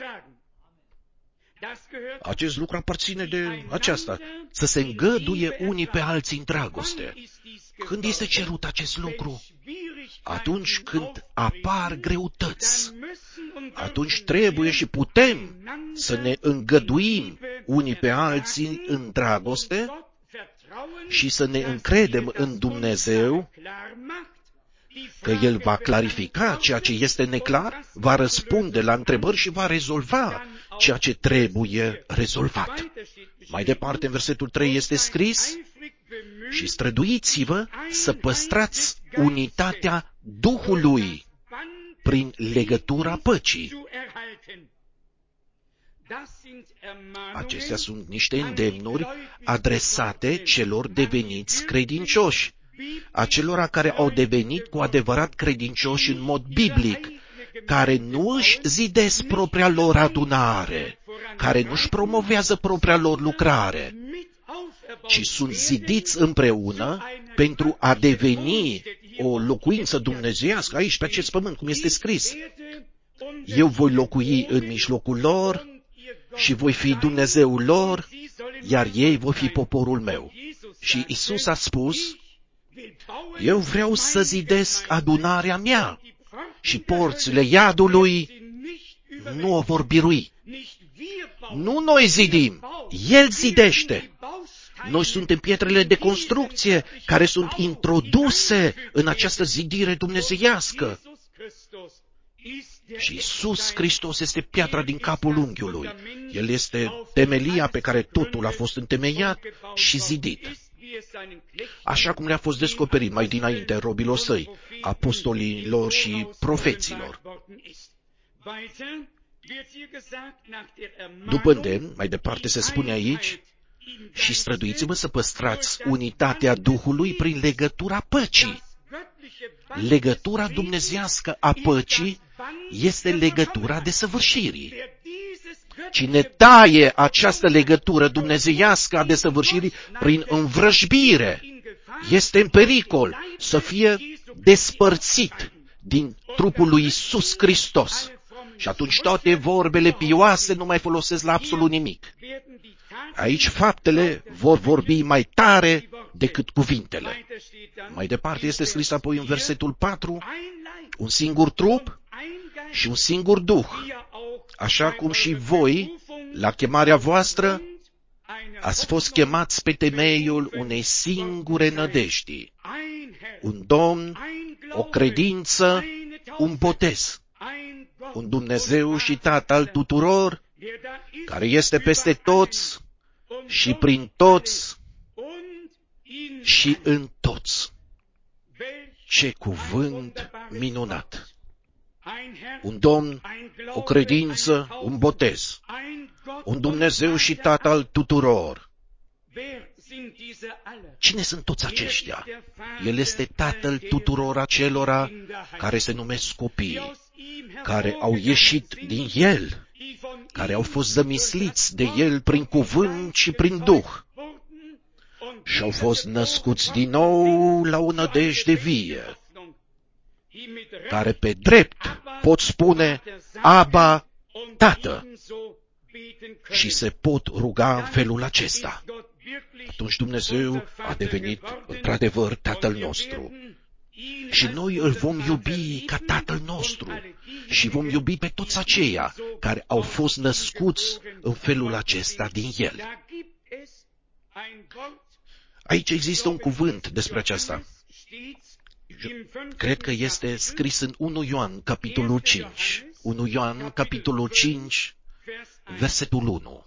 B: Acest lucru aparține de aceasta, să se îngăduie unii pe alții în dragoste. Când este cerut acest lucru? Atunci când apar greutăți. Atunci trebuie și putem să ne îngăduim unii pe alții în dragoste și să ne încredem în Dumnezeu că El va clarifica ceea ce este neclar, va răspunde la întrebări și va rezolva ceea ce trebuie rezolvat. Mai departe, în versetul trei este scris: și străduiți-vă să păstrați unitatea Duhului prin legătura păcii. Acestea sunt niște îndemnuri adresate celor deveniți credincioși, acelora care au devenit cu adevărat credincioși în mod biblic, care nu își zidesc propria lor adunare, care nu își promovează propria lor lucrare, ci sunt zidiți împreună pentru a deveni o locuință dumnezeiască aici, pe acest pământ, cum este scris. Eu voi locui în mijlocul lor și voi fi Dumnezeul lor, iar ei vor fi poporul meu. Și Isus a spus: eu vreau să zidesc adunarea mea și porțile iadului nu o vor birui. Nu noi zidim, El zidește. Noi suntem pietrele de construcție care sunt introduse în această zidire dumnezeiască. Și Iisus Hristos este piatra din capul unghiului. El este temelia pe care totul a fost întemeiat și zidit. Așa cum le-a fost descoperit mai dinainte robilor săi, apostolilor și profeților. După îndemn, mai departe se spune aici: și străduiți-vă să păstrați unitatea Duhului prin legătura păcii. Legătura dumnezeiască a păcii este legătura desăvârșirii. Cine taie această legătură dumnezeiască a desăvârșirii prin învrăjbire, este în pericol să fie despărțit din trupul lui Iisus Hristos. Și atunci toate vorbele pioase nu mai folosesc la absolut nimic. Aici faptele vor vorbi mai tare decât cuvintele. Mai departe este scris apoi în versetul patru: un singur trup și un singur Duh, așa cum și voi, la chemarea voastră, ați fost chemați pe temeiul unei singure nădejdi, un Domn, o credință, un botez, un Dumnezeu și Tată al tuturor, care este peste toți și prin toți și în toți. Ce cuvânt minunat! Un Domn, o credință, un botez, un Dumnezeu și Tată al tuturor. Cine sunt toți aceștia? El este Tatăl tuturor acelora care se numesc copii, care au ieșit din El, care au fost zămisliți de El prin cuvânt și prin Duh și au fost născuți din nou la o nădejde vie, care pe drept pot spune Abba, Tată, și se pot ruga în felul acesta. Atunci Dumnezeu a devenit într-adevăr Tatăl nostru. Și noi îl vom iubi ca Tatăl nostru și vom iubi pe toți aceia care au fost născuți în felul acesta din El. Aici există un cuvânt despre aceasta. Cred că este scris în unu Ioan, capitolul cinci. unu Ioan, capitolul cinci, versetul unu.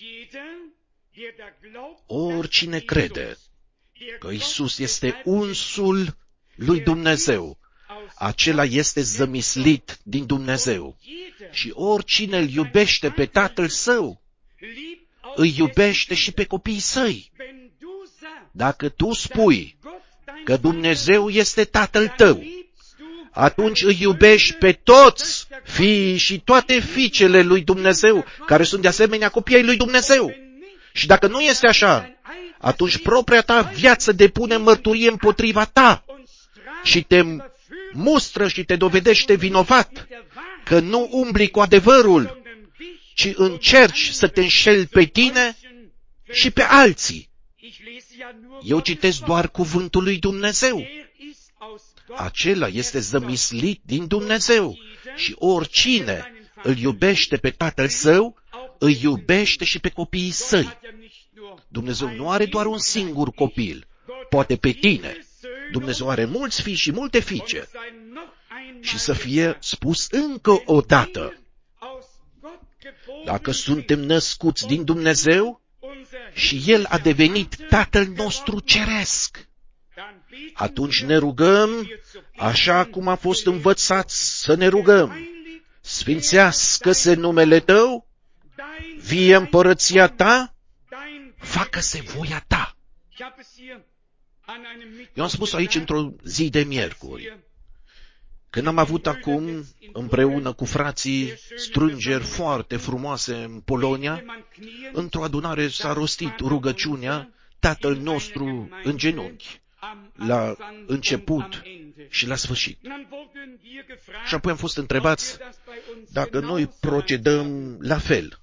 B: Oricine crede că Iisus este unsul lui Dumnezeu, acela este zămislit din Dumnezeu. Și oricine îl iubește pe Tatăl Său, îi iubește și pe copiii săi. Dacă tu spui că Dumnezeu este Tatăl tău, atunci îi iubești pe toți fiii și toate fiicele lui Dumnezeu, care sunt de asemenea copiii lui Dumnezeu. Și dacă nu este așa, atunci propria ta viață depune mărturie împotriva ta și te mustră și te dovedește vinovat că nu umbli cu adevărul, ci încerci să te înșeli pe tine și pe alții. Eu citesc doar cuvântul lui Dumnezeu. Acela este zămislit din Dumnezeu și oricine îl iubește pe Tatăl Său, îi iubește și pe copiii săi. Dumnezeu nu are doar un singur copil, poate pe tine. Dumnezeu are mulți fii și multe fiice. Și să fie spus încă o dată, dacă suntem născuți din Dumnezeu și El a devenit Tatăl nostru ceresc, atunci ne rugăm așa cum a fost învățați să ne rugăm. Sfințească-se numele Tău, vie împărăția Ta, facă-se voia Ta. Eu am spus aici într-o zi de miercuri, când am avut acum, împreună cu frații, strângeri foarte frumoase în Polonia, într-o adunare s-a rostit rugăciunea Tatăl nostru în genunchi, la început și la sfârșit. Și apoi am fost întrebați dacă noi procedăm la fel.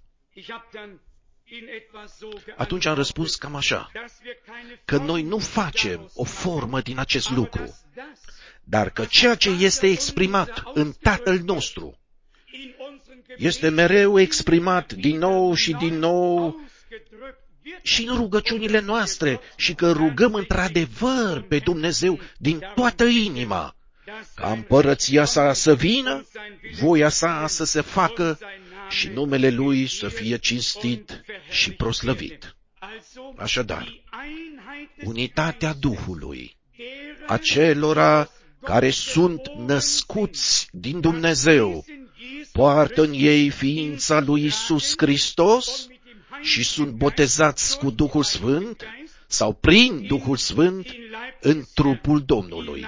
B: Atunci am răspuns cam așa, că noi nu facem o formă din acest lucru, dar că ceea ce este exprimat în Tatăl nostru este mereu exprimat din nou și din nou și în rugăciunile noastre și că rugăm într-adevăr pe Dumnezeu din toată inima, ca împărăția sa să vină, voia sa să se facă și numele Lui să fie cinstit și proslăvit. Așadar, unitatea Duhului, acelora care sunt născuți din Dumnezeu, poartă în ei ființa lui Iisus Hristos și sunt botezați cu Duhul Sfânt sau prin Duhul Sfânt în trupul Domnului.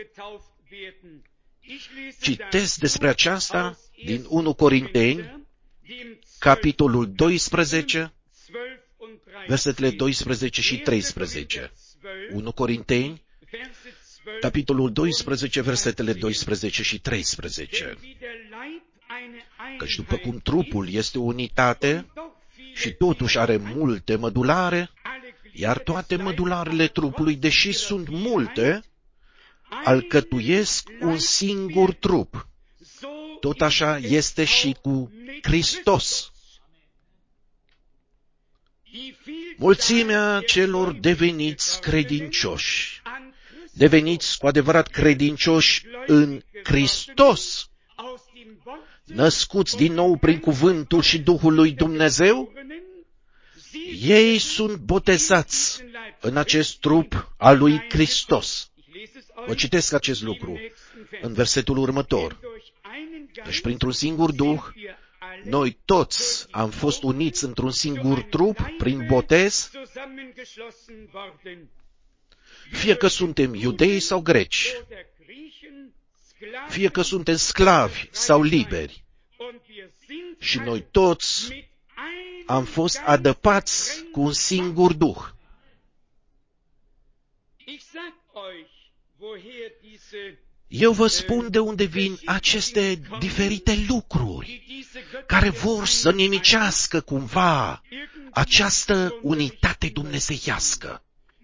B: Citesc despre aceasta din unu Corinteni, capitolul doisprezece, versetele doisprezece și treisprezece. unu Corinteni, capitolul doisprezece, versetele doisprezece și treisprezece. Căci după cum trupul este o unitate și totuși are multe mădulare, iar toate mădularele trupului, deși sunt multe, alcătuiesc un singur trup. Tot așa este și cu Hristos. Mulțimea celor deveniți credincioși, deveniți cu adevărat credincioși în Hristos, născuți din nou prin cuvântul și Duhul lui Dumnezeu, ei sunt botezați în acest trup al lui Hristos. Vă citesc acest lucru în versetul următor. Deci printr-un singur Duh, noi toți am fost uniți într-un singur trup prin botez, fie că suntem iudei sau greci, fie că suntem sclavi sau liberi, și noi toți am fost adăpați cu un singur Duh. Eu vă spun de unde vin aceste diferite lucruri care vor să nimicească cumva această unitate dumnezeiască.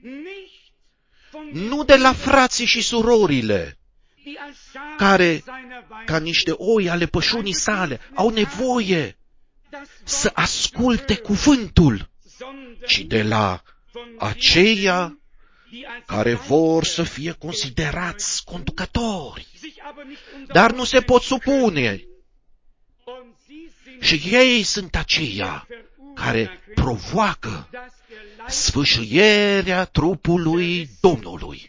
B: Nu de la frații și surorile, care, ca niște oi ale pășunii sale, au nevoie să asculte cuvântul, ci de la aceia care vor să fie considerați conducători, dar nu se pot supune. Și ei sunt aceia care provoacă sfâșierea trupului Domnului.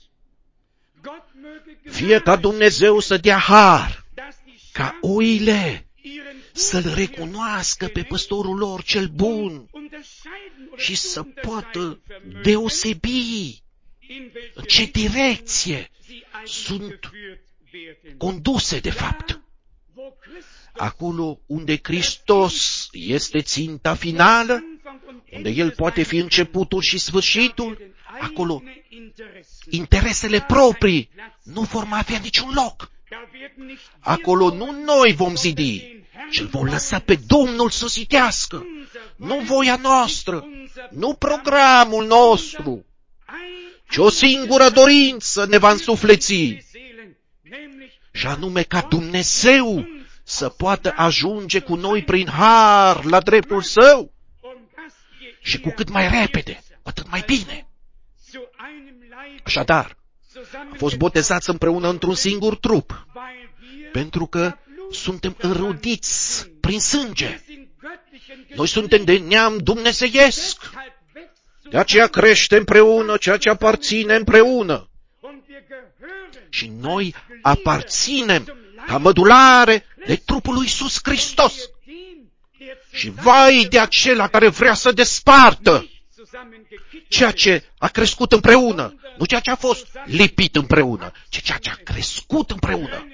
B: Fie ca Dumnezeu să dea har, ca oile să-L recunoască pe păstorul lor cel bun și să poată deosebi în ce direcție sunt conduse de fapt. Acolo unde Hristos este ținta finală, unde El poate fi începutul și sfârșitul, acolo interesele proprii nu vor mai avea niciun loc. Acolo nu noi vom zidi, ci îl vom lăsa pe Domnul să zidească. Nu voia noastră, nu programul nostru, ci o singură dorință ne va însufleți, și anume ca Dumnezeu să poată ajunge cu noi prin har la dreptul Său, și cu cât mai repede, cu atât mai bine. Așadar, am fost botezați împreună într-un singur trup, pentru că suntem înrudiți prin sânge. Noi suntem de neam dumnezeiesc. De aceea crește împreună ceea ce aparține împreună. Și noi aparținem ca mădulare de trupul lui Iisus Hristos. Și vai de acela care vrea să despartă ceea ce a crescut împreună, nu ceea ce a fost lipit împreună, ci ceea ce a crescut împreună.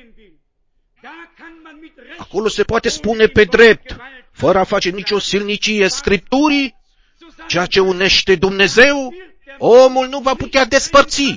B: Acolo se poate spune pe drept, fără a face nicio silnicie Scripturii, ceea ce unește Dumnezeu, omul nu va putea despărți.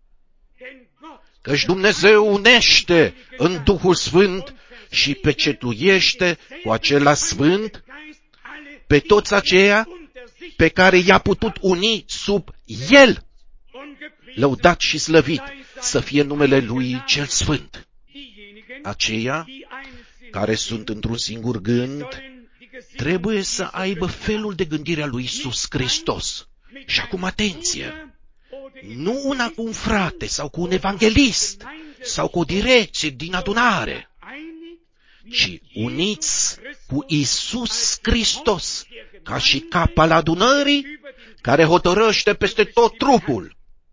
B: Căci Dumnezeu unește în Duhul Sfânt și pecetuiește cu acela Sfânt pe toți aceia pe care i-a putut uni sub El. Lăudat și slăvit să fie numele Lui cel Sfânt. Aceia care sunt într-un singur gând trebuie să aibă felul de gândire a lui Iisus Hristos. Și acum atenție! Nu una cu un frate sau cu un evanghelist sau cu o direcție din adunare, ci uniți cu Iisus Hristos ca și cap al adunării care hotărăște peste tot trupul.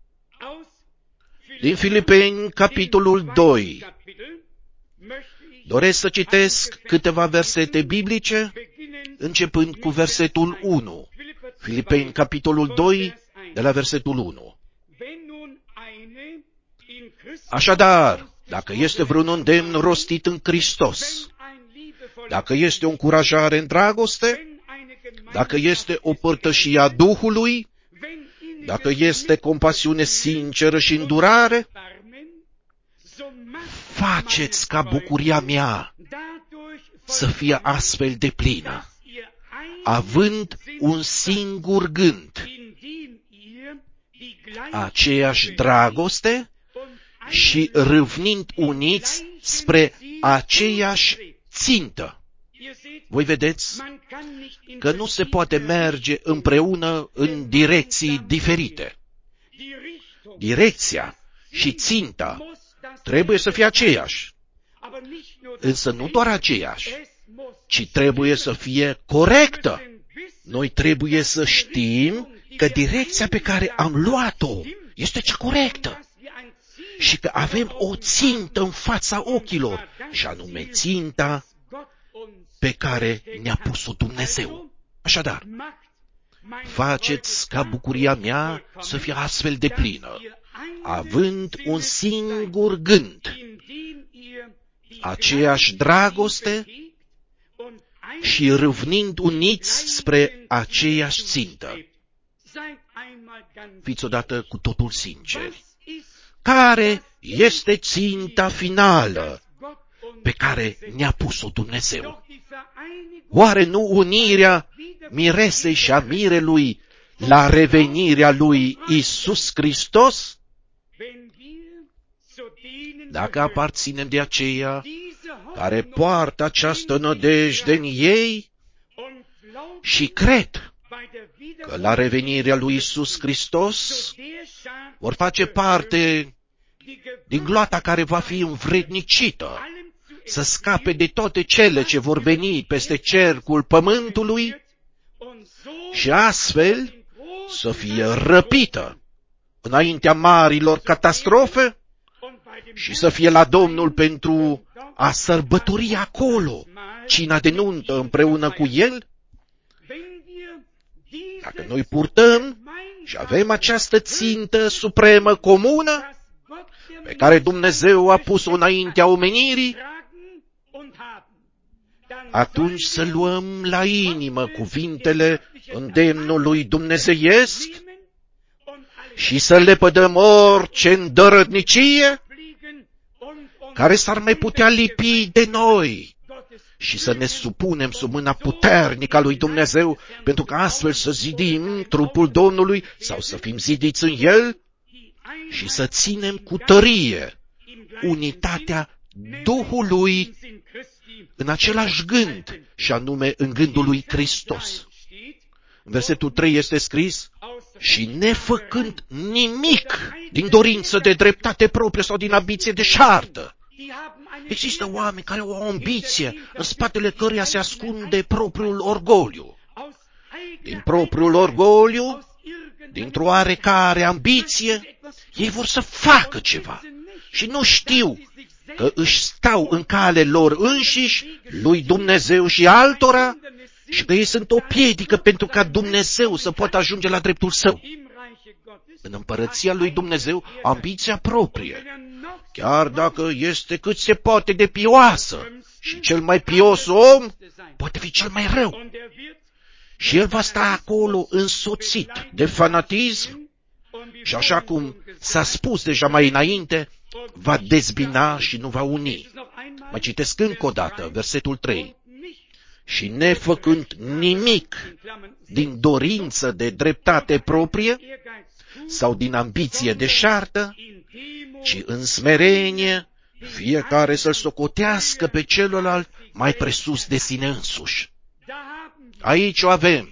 B: Din Filipeni, capitolul doi. Doresc să citesc câteva versete biblice, începând cu versetul unu. Filipeni, capitolul doi, de la versetul unu. Așadar, dacă este vreun îndemn rostit în Hristos, dacă este o încurajare în dragoste, dacă este o părtășie a Duhului, dacă este compasiune sinceră și îndurare, faceți ca bucuria mea să fie astfel de plină, având un singur gând, aceeași dragoste și râvnind uniți spre aceeași țintă. Voi vedeți că nu se poate merge împreună în direcții diferite. Direcția și ținta trebuie să fie aceeași, însă nu doar aceeași, ci trebuie să fie corectă. Noi trebuie să știm că direcția pe care am luat-o este cea corectă și că avem o țintă în fața ochilor, și anume ținta pe care ne-a pus-o Dumnezeu. Așadar, faceți ca bucuria mea să fie astfel de plină, având un singur gând, aceeași dragoste și râvnind uniți spre aceeași țintă. Fiți odată cu totul sinceri. Care este ținta finală pe care ne-a pus-o Dumnezeu? Oare nu unirea miresei și a mirelui la revenirea lui Iisus Hristos? Dacă aparținem de aceea care poartă această nădejde în ei și cred că la revenirea lui Iisus Hristos vor face parte din gloata care va fi învrednicită să scape de toate cele ce vor veni peste cercul pământului și astfel să fie răpită înaintea marilor catastrofe și să fie la Domnul pentru a sărbători acolo cina de nuntă împreună cu El. Dacă noi purtăm și avem această țintă supremă comună pe care Dumnezeu a pus-o înaintea omenirii, atunci să luăm la inimă cuvintele îndemnului dumnezeiesc și să lepădăm orice îndărătnicie care s-ar mai putea lipi de noi și să ne supunem sub mâna puternică a lui Dumnezeu, pentru că astfel să zidim trupul Domnului sau să fim zidiți în El și să ținem cu tărie unitatea Duhului în același gând, și anume în gândul lui Hristos. În versetul trei este scris: și nefăcând nimic din dorință de dreptate proprie sau din ambiție deșartă. Există oameni care au o ambiție în spatele căreia se ascunde propriul orgoliu. Din propriul orgoliu, dintr-o oarecare ambiție, ei vor să facă ceva și nu știu că își stau în cale lor înșiși, lui Dumnezeu și altora, și că ei sunt o piedică pentru ca Dumnezeu să poată ajunge la dreptul său. În împărăția lui Dumnezeu, ambiția proprie, chiar dacă este cât se poate de pioasă, și cel mai pios om poate fi cel mai rău. Și el va sta acolo însoțit de fanatism și, așa cum s-a spus deja mai înainte, va dezbina și nu va uni. Mai citesc încă o dată versetul trei. Și nefăcând nimic din dorință de dreptate proprie sau din ambiție deșartă, ci în smerenie fiecare să-l socotească pe celălalt mai presus de sine însuși. Aici o avem.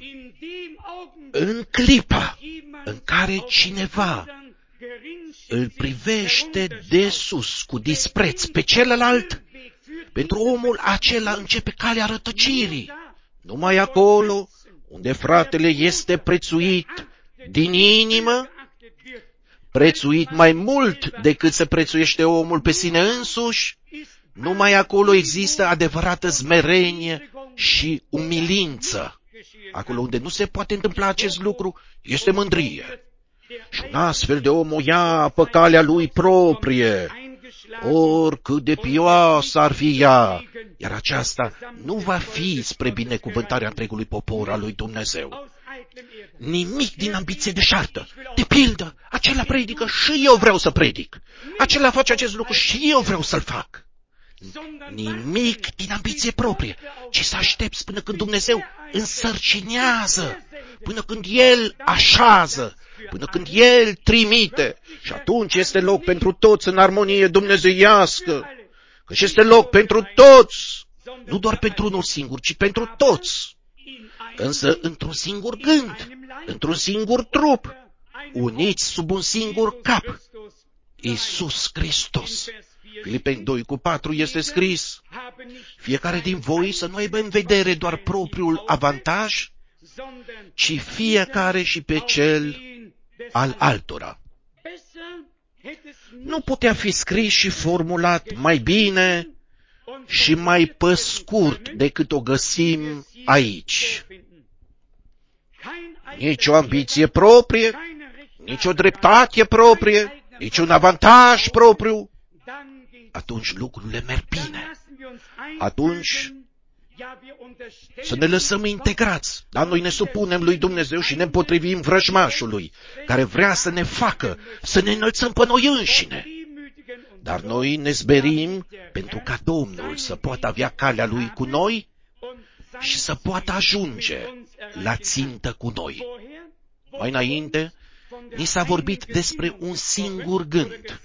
B: În clipa în care cineva îl privește de sus cu dispreț pe celălalt, pentru omul acela începe calea rătăcirii. Numai acolo unde fratele este prețuit din inimă, prețuit mai mult decât se prețuiește omul pe sine însuși, numai acolo există adevărată smerenie și umilință. Acolo unde nu se poate întâmpla acest lucru, este mândrie. Și un astfel de om o ia pe calea lui proprie, oricât de pioasă ar fi ea, iar aceasta nu va fi spre binecuvântarea întregului popor al lui Dumnezeu. Nimic din ambiție deșartă. De pildă, acela predică și eu vreau să predic. Acela face acest lucru și eu vreau să-l fac. Nimic din ambiție proprie, ci să aștepți până când Dumnezeu însărcinează, până când El așează, până când El trimite. Și atunci este loc pentru toți în armonie dumnezeiască, căci este loc pentru toți, nu doar pentru unul singur, ci pentru toți. Însă într-un singur gând, într-un singur trup, uniți sub un singur cap, Iisus Hristos. Filipeni doi cu patru este scris: fiecare din voi să nu aibă în vedere doar propriul avantaj, ci fiecare și pe cel al altora. nu putea fi scris și formulat mai bine și mai pe scurt decât o găsim aici. Nici o ambiție proprie, nici o dreptate proprie, nici un avantaj propriu. Atunci lucrurile merg bine. Atunci să ne lăsăm integrați, dar noi ne supunem lui Dumnezeu și ne împotrivim vrăjmașului, care vrea să ne facă, să ne înălțăm pe noi înșine. Dar noi ne zberim pentru ca Domnul să poată avea calea Lui cu noi și să poată ajunge la țintă cu noi. Mai înainte, ni s-a vorbit despre un singur gând.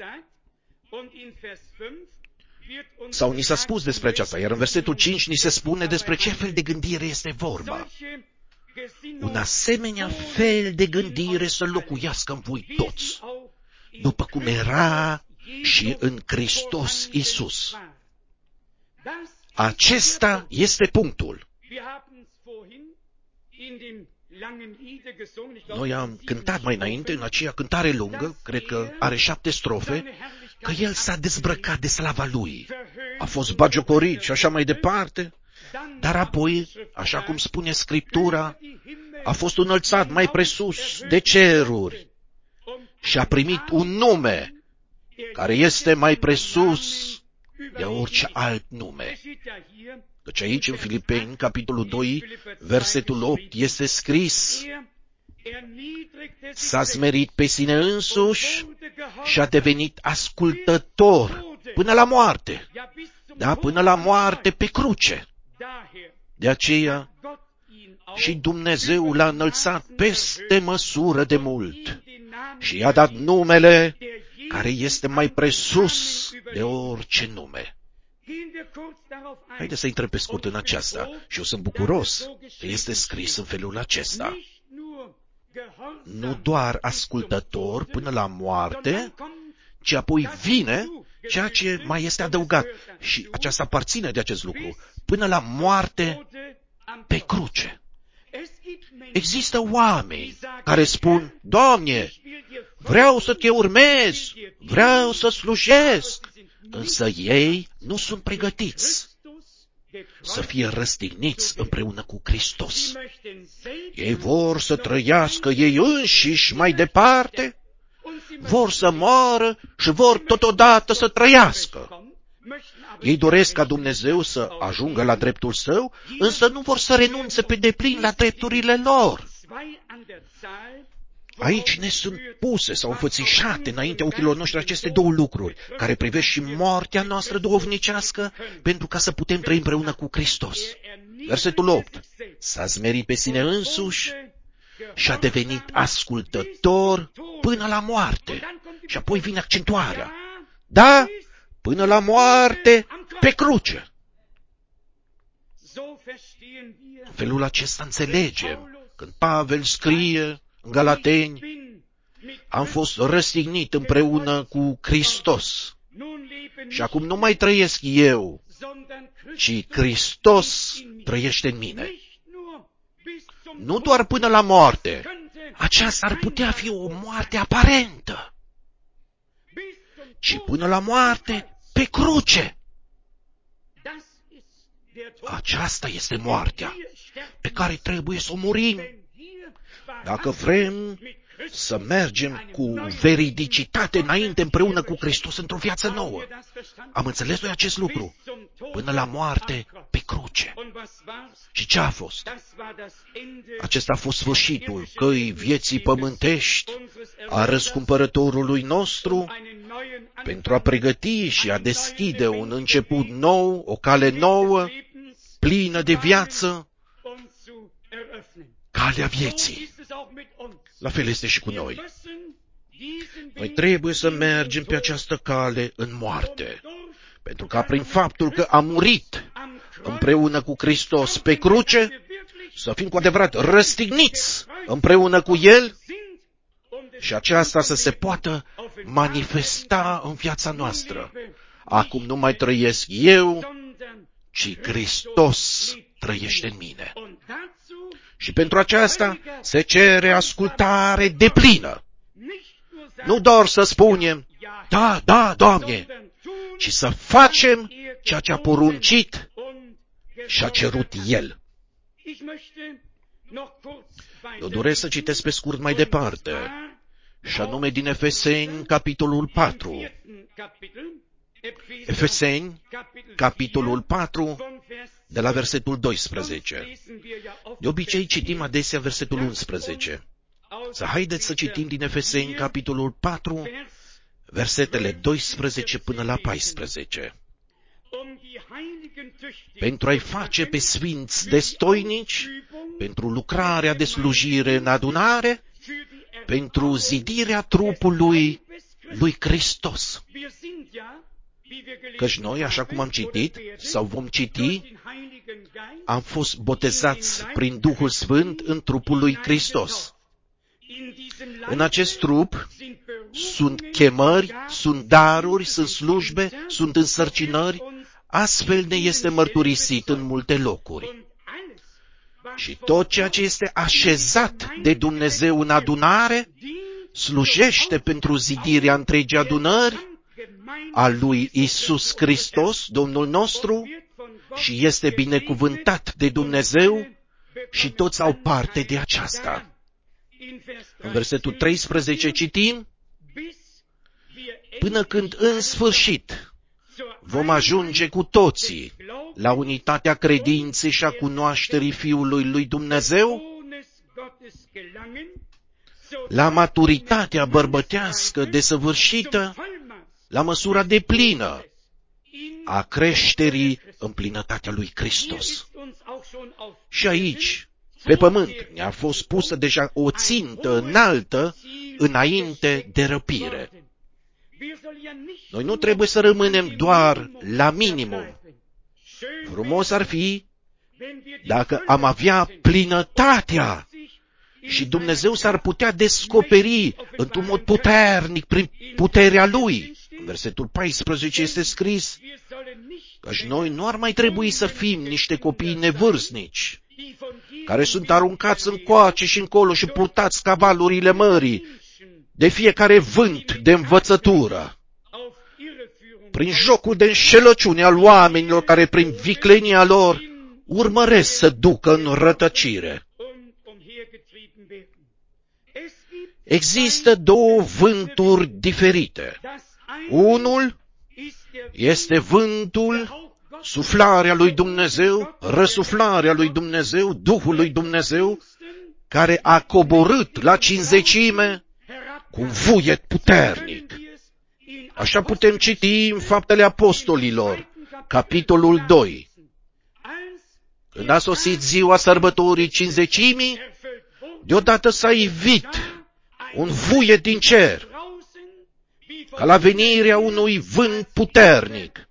B: Sau ni s-a spus despre aceasta, iar în versetul cinci ni se spune despre ce fel de gândire este vorba. Un asemenea fel de gândire să locuiască în voi toți, după cum era și în Hristos Iisus. Acesta este punctul. Noi am cântat mai înainte, în aceea cântare lungă, cred că are șapte strofe, că El s-a dezbrăcat de slava Lui. A fost bagiocorit și așa mai departe, dar apoi, așa cum spune Scriptura, a fost înălțat mai presus de ceruri și a primit un nume care este mai presus de orice alt nume. Căci aici, în Filipeni, capitolul doi, versetul opt, este scris: s-a smerit pe sine însuși și a devenit ascultător până la moarte. Da, până la moarte pe cruce. De aceea și Dumnezeu l-a înălțat peste măsură de mult și i-a dat numele care este mai presus de orice nume. Haideți să intrăm pe scurt în aceasta și eu sunt bucuros că este scris în felul acesta. Nu doar ascultător până la moarte, ci apoi vine ceea ce mai este adăugat. Și aceasta aparține de acest lucru. Până la moarte pe cruce. Există oameni care spun: Doamne, vreau să te urmez, vreau să slujesc, însă ei nu sunt pregătiți să fie răstigniți împreună cu Hristos. Ei vor să trăiască ei înșiși mai departe, vor să moară și vor totodată să trăiască. Ei doresc ca Dumnezeu să ajungă la dreptul său, însă nu vor să renunțe pe deplin la drepturile lor. Aici ne sunt puse sau înfățișate înaintea ochilor noștri aceste două lucruri, care privesc și moartea noastră duhovnicească, pentru ca să putem trăi împreună cu Hristos. Versetul opt. S-a smerit pe sine însuși și a devenit ascultător până la moarte. Și apoi vine accentuarea. Da, până la moarte pe cruce. În felul acesta înțelegem când Pavel scrie în Galateni: am fost răstignit împreună cu Hristos și acum nu mai trăiesc eu, ci Hristos trăiește în mine. Nu doar până la moarte. Aceasta ar putea fi o moarte aparentă, ci până la moarte pe cruce. Aceasta este moartea pe care trebuie să o murim. Dacă vrem să mergem cu veridicitate înainte împreună cu Hristos într-o viață nouă. Am înțeles noi acest lucru? Până la moarte pe cruce. Și ce a fost? Acesta a fost sfârșitul căii vieții pământești a răscumpărătorului nostru pentru a pregăti și a deschide un început nou, o cale nouă, plină de viață, calea vieții. La fel este și cu noi. Noi trebuie să mergem pe această cale în moarte, pentru ca prin faptul că am murit împreună cu Hristos pe cruce, să fim cu adevărat răstigniți împreună cu El și aceasta să se poată manifesta în viața noastră. Acum nu mai trăiesc eu, ci Hristos trăiește în mine. Și pentru aceasta se cere ascultare deplină. Nu doar să spunem, da, da, Doamne, ci să facem ceea ce a poruncit și a cerut El. Eu doresc să citesc pe scurt mai departe, și anume din Efeseni, capitolul patru. Efeseni, capitolul patru, de la versetul doisprezece. De obicei citim adesea versetul unsprezece. Să haideți să citim din Efeseni, capitolul patru, versetele doisprezece până la paisprezece. Pentru a-i face pe sfinți destoinici, pentru lucrarea de slujire în adunare, pentru zidirea trupului lui Hristos. Căci noi, așa cum am citit, sau vom citi, am fost botezați prin Duhul Sfânt în trupul lui Hristos. În acest trup sunt chemări, sunt daruri, sunt slujbe, sunt însărcinări, astfel ne este mărturisit în multe locuri. Și tot ceea ce este așezat de Dumnezeu în adunare, slujește pentru zidirea întregii adunări a lui Iisus Hristos, Domnul nostru, și este binecuvântat de Dumnezeu și toți au parte de aceasta. În versetul treisprezece citim, până când în sfârșit vom ajunge cu toții la unitatea credinței și a cunoașterii Fiului lui Dumnezeu, la maturitatea bărbătească desăvârșită, la măsura deplină a creșterii în plinătatea lui Hristos. Și aici, pe pământ, ne-a fost pusă deja o țintă înaltă înainte de răpire. Noi nu trebuie să rămânem doar la minimum. Frumos ar fi dacă am avea plinătatea și Dumnezeu s-ar putea descoperi într-un mod puternic prin puterea Lui. În versetul paisprezece este scris că noi nu ar mai trebui să fim niște copii nevârstnici, care sunt aruncați încoace și încolo și purtați ca valurile mării de fiecare vânt de învățătură, prin jocul de înșelăciune al oamenilor care prin viclenia lor urmăresc să ducă în rătăcire. Există două vânturi diferite. Unul este vântul, suflarea lui Dumnezeu, răsuflarea lui Dumnezeu, Duhul lui Dumnezeu, care a coborât la cinzecime cu un vuiet puternic. Așa putem citi în Faptele Apostolilor, capitolul doi. Când a sosit ziua sărbătorii cinzecimii, deodată s-a ivit un vuiet din cer, ca la venirea unui vânt puternic.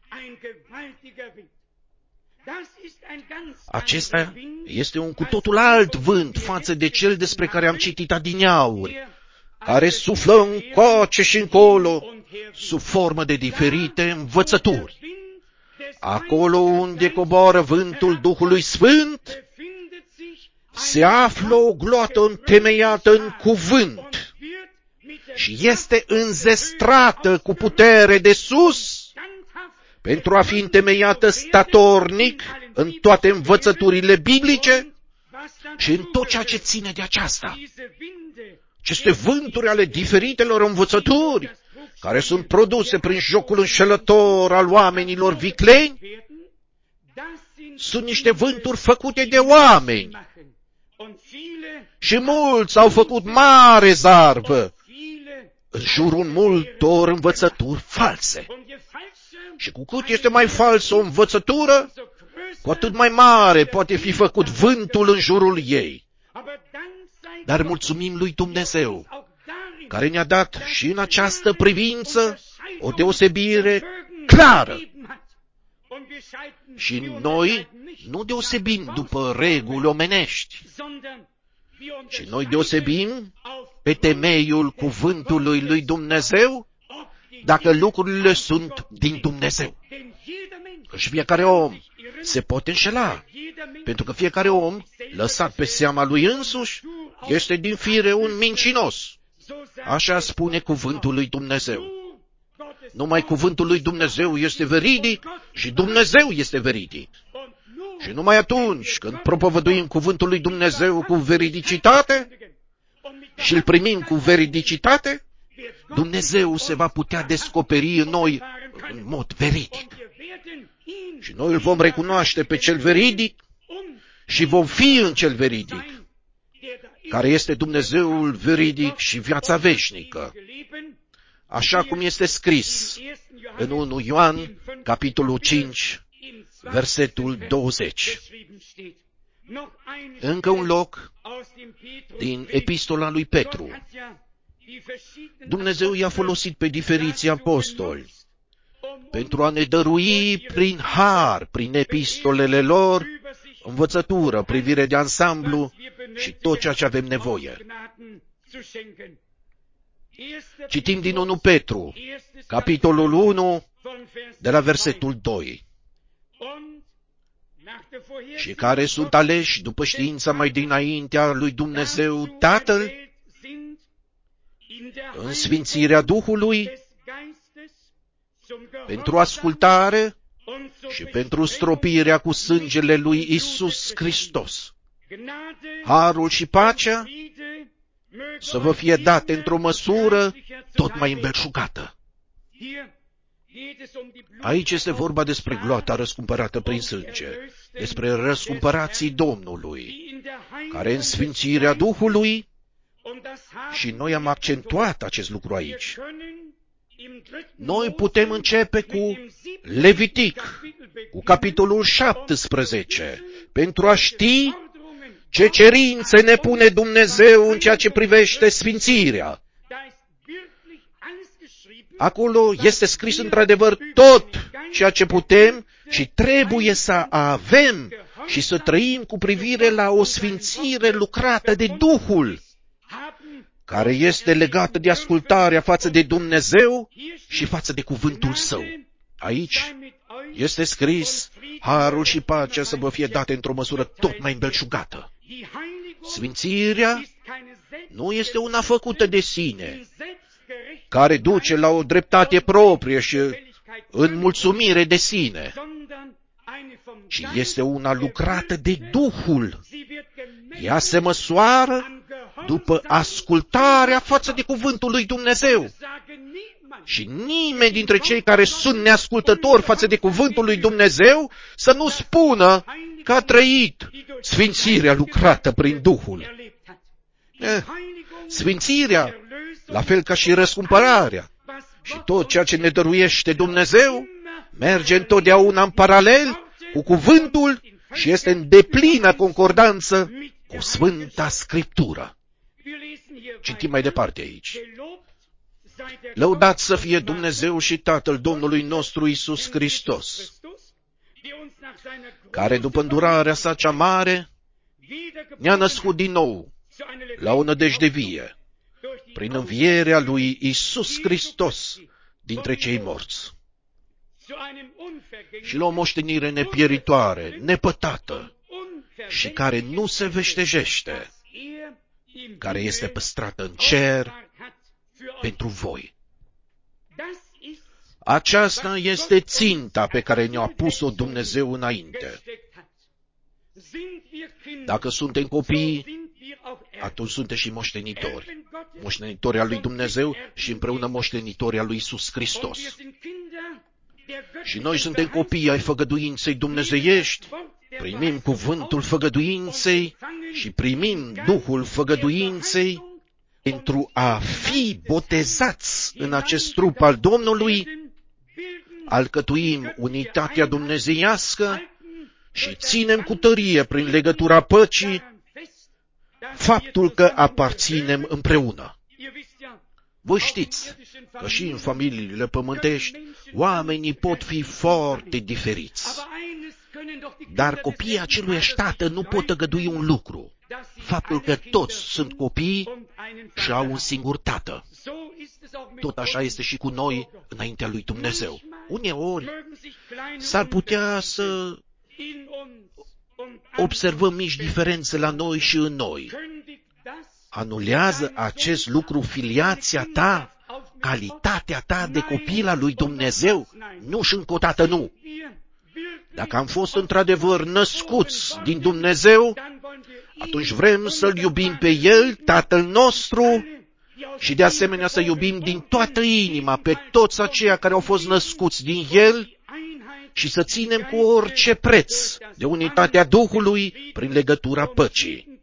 B: Acesta este un cu totul alt vânt față de cel despre care am citit adineauri, care suflă încoace și încolo, sub formă de diferite învățături. Acolo unde coboară vântul Duhului Sfânt, se află o gloată întemeiată în cuvânt și este înzestrată cu putere de sus pentru a fi întemeiată statornic în toate învățăturile biblice și în tot ceea ce ține de aceasta. Aceste vânturi ale diferitelor învățături, care sunt produse prin jocul înșelător al oamenilor vicleni, sunt niște vânturi făcute de oameni. Și mulți au făcut mare zarvă în jurul multor învățături false. Și cu cât este mai falsă o învățătură, cu atât mai mare poate fi făcut vântul în jurul ei. Dar mulțumim lui Dumnezeu, care ne-a dat și în această privință o deosebire clară. Și noi nu deosebim după reguli omenești, ci noi deosebim pe temeiul cuvântului lui Dumnezeu, dacă lucrurile sunt din Dumnezeu. Și fiecare om se poate înșela, pentru că fiecare om, lăsat pe seama lui însuși, este din fire un mincinos. Așa spune cuvântul lui Dumnezeu. Numai cuvântul lui Dumnezeu este veridic și Dumnezeu este veridic. Și numai atunci când propovăduim cuvântul lui Dumnezeu cu veridicitate și îl primim cu veridicitate, Dumnezeu se va putea descoperi în noi în mod veridic. Și noi îl vom recunoaște pe cel veridic și vom fi în cel veridic, care este Dumnezeul veridic și viața veșnică. Așa cum este scris în unu Ioan, capitolul cinci, versetul douăzeci. Încă un loc din epistola lui Petru. Dumnezeu i-a folosit pe diferiții apostoli pentru a ne dărui prin har, prin epistolele lor, învățătură, privire de ansamblu și tot ceea ce avem nevoie. Citim din unu Petru, capitolul unu, de la versetul doi. Și care sunt aleși după știința mai dinaintea lui Dumnezeu Tatăl, în sfințirea Duhului, pentru ascultare și pentru stropirea cu sângele lui Isus Hristos. Harul și pacea să vă fie date într-o măsură tot mai îmbelșugată. Aici este vorba despre gloata răscumpărată prin sânge, despre răscumpărații Domnului, care în sfințirea Duhului, și noi am accentuat acest lucru aici. Noi putem începe cu Levitic, cu capitolul șaptesprezece, pentru a ști ce cerințe ne pune Dumnezeu în ceea ce privește sfințirea. Acolo este scris într-adevăr tot ceea ce putem și trebuie să avem și să trăim cu privire la o sfințire lucrată de Duhul, care este legată de ascultarea față de Dumnezeu și față de cuvântul Său. Aici este scris, harul și pacea să vă fie date într-o măsură tot mai îmbelșugată. Sfințirea nu este una făcută de sine, care duce la o dreptate proprie și în mulțumire de sine, ci este una lucrată de Duhul. Ea se măsoară după ascultarea față de cuvântul lui Dumnezeu. Și nimeni dintre cei care sunt neascultători față de cuvântul lui Dumnezeu să nu spună că a trăit sfințirea lucrată prin Duhul. Eh, sfințirea, la fel ca și răscumpărarea și tot ceea ce ne dăruiește Dumnezeu, merge întotdeauna în paralel cu cuvântul și este în deplină concordanță cu Sfânta Scriptură. Citim mai departe aici. Lăudat să fie Dumnezeu și Tatăl Domnului nostru Iisus Hristos, care după îndurarea sa cea mare ne-a născut din nou la o nădejde vie, prin învierea lui Iisus Hristos dintre cei morți, și la o moștenire nepieritoare, nepătată și care nu se veștejește, care este păstrată în cer pentru voi. Aceasta este ținta pe care ne-a pus-o Dumnezeu înainte. Dacă suntem copii, atunci suntem și moștenitori. Moștenitori al lui Dumnezeu și împreună moștenitori al lui Iisus Hristos. Și noi suntem copii ai făgăduinței dumnezeiești, primim cuvântul făgăduinței și primim Duhul făgăduinței pentru a fi botezați în acest trup al Domnului, alcătuim unitatea dumnezeiască și ținem cu tărie prin legătura păcii faptul că aparținem împreună. Voi știți că și în familiile pământești oamenii pot fi foarte diferiți, dar copiii acelui tată nu pot tăgădui un lucru, faptul că toți sunt copii și au un singur tată. Tot așa este și cu noi înaintea lui Dumnezeu. Uneori s-ar putea să observăm mici diferențe la noi și în noi. Anulează acest lucru filiația ta calitatea ta de copil al lui Dumnezeu? Nu și încă o dată nu. Dacă am fost într-adevăr născuți din Dumnezeu, atunci vrem să-L iubim pe El, Tatăl nostru, și de asemenea să iubim din toată inima pe toți aceia care au fost născuți din El și să ținem cu orice preț de unitatea Duhului prin legătura păcii.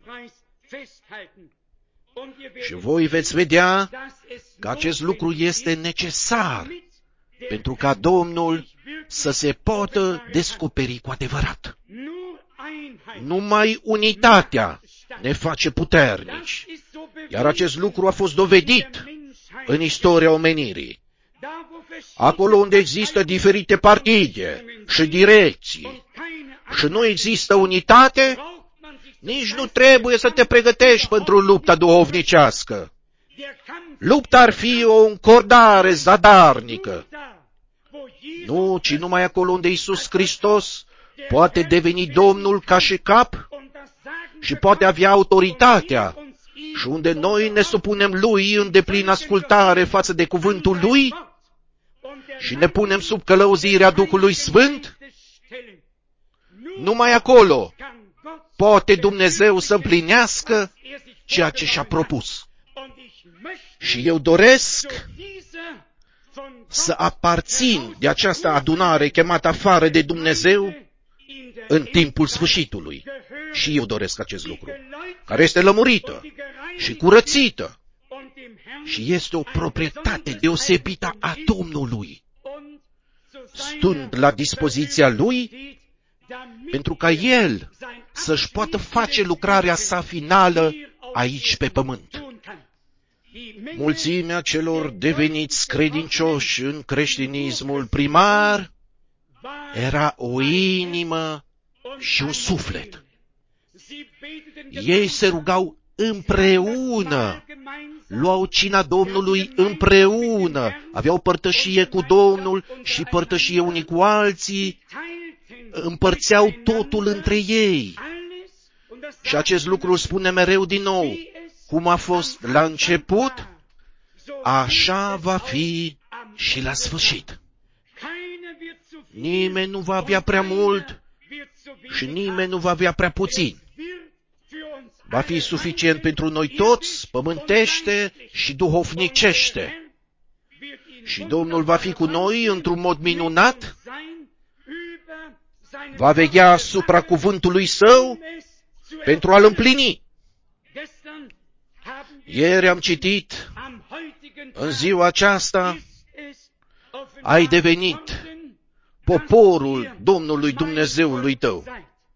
B: Și voi veți vedea că acest lucru este necesar pentru ca Domnul să se poată descoperi cu adevărat. Numai unitatea ne face puternici, iar acest lucru a fost dovedit în istoria omenirii. Acolo unde există diferite partide și direcții și nu există unitate, nici nu trebuie să te pregătești pentru lupta duhovnicească. Lupta ar fi o încordare zadarnică. Nu, ci numai acolo unde Iisus Hristos poate deveni Domnul ca și cap și poate avea autoritatea și unde noi ne supunem Lui în deplină ascultare față de cuvântul Lui și ne punem sub călăuzirea Duhului Sfânt, numai acolo poate Dumnezeu să împlinească ceea ce și-a propus. Și eu doresc să aparțin de această adunare chemată afară de Dumnezeu în timpul sfârșitului. Și eu doresc acest lucru, care este lămurită și curățită și este o proprietate deosebită a Domnului, stând la dispoziția Lui pentru ca El să-și poată face lucrarea sa finală aici pe pământ. Mulțimea celor deveniți credincioși în creștinismul primar era o inimă și un suflet. Ei se rugau împreună, luau cina Domnului împreună, aveau părtășie cu Domnul și părtășie unii cu alții, împărțeau totul între ei. Și acest lucru îl spune mereu din nou. Cum a fost la început, așa va fi și la sfârșit. Nimeni nu va avea prea mult și nimeni nu va avea prea puțin. Va fi suficient pentru noi toți, pământește și duhovnicește. Și Domnul va fi cu noi într-un mod minunat, va veghea asupra cuvântului Său pentru a-l împlini. Ieri am citit, în ziua aceasta ai devenit poporul Domnului Dumnezeului tău.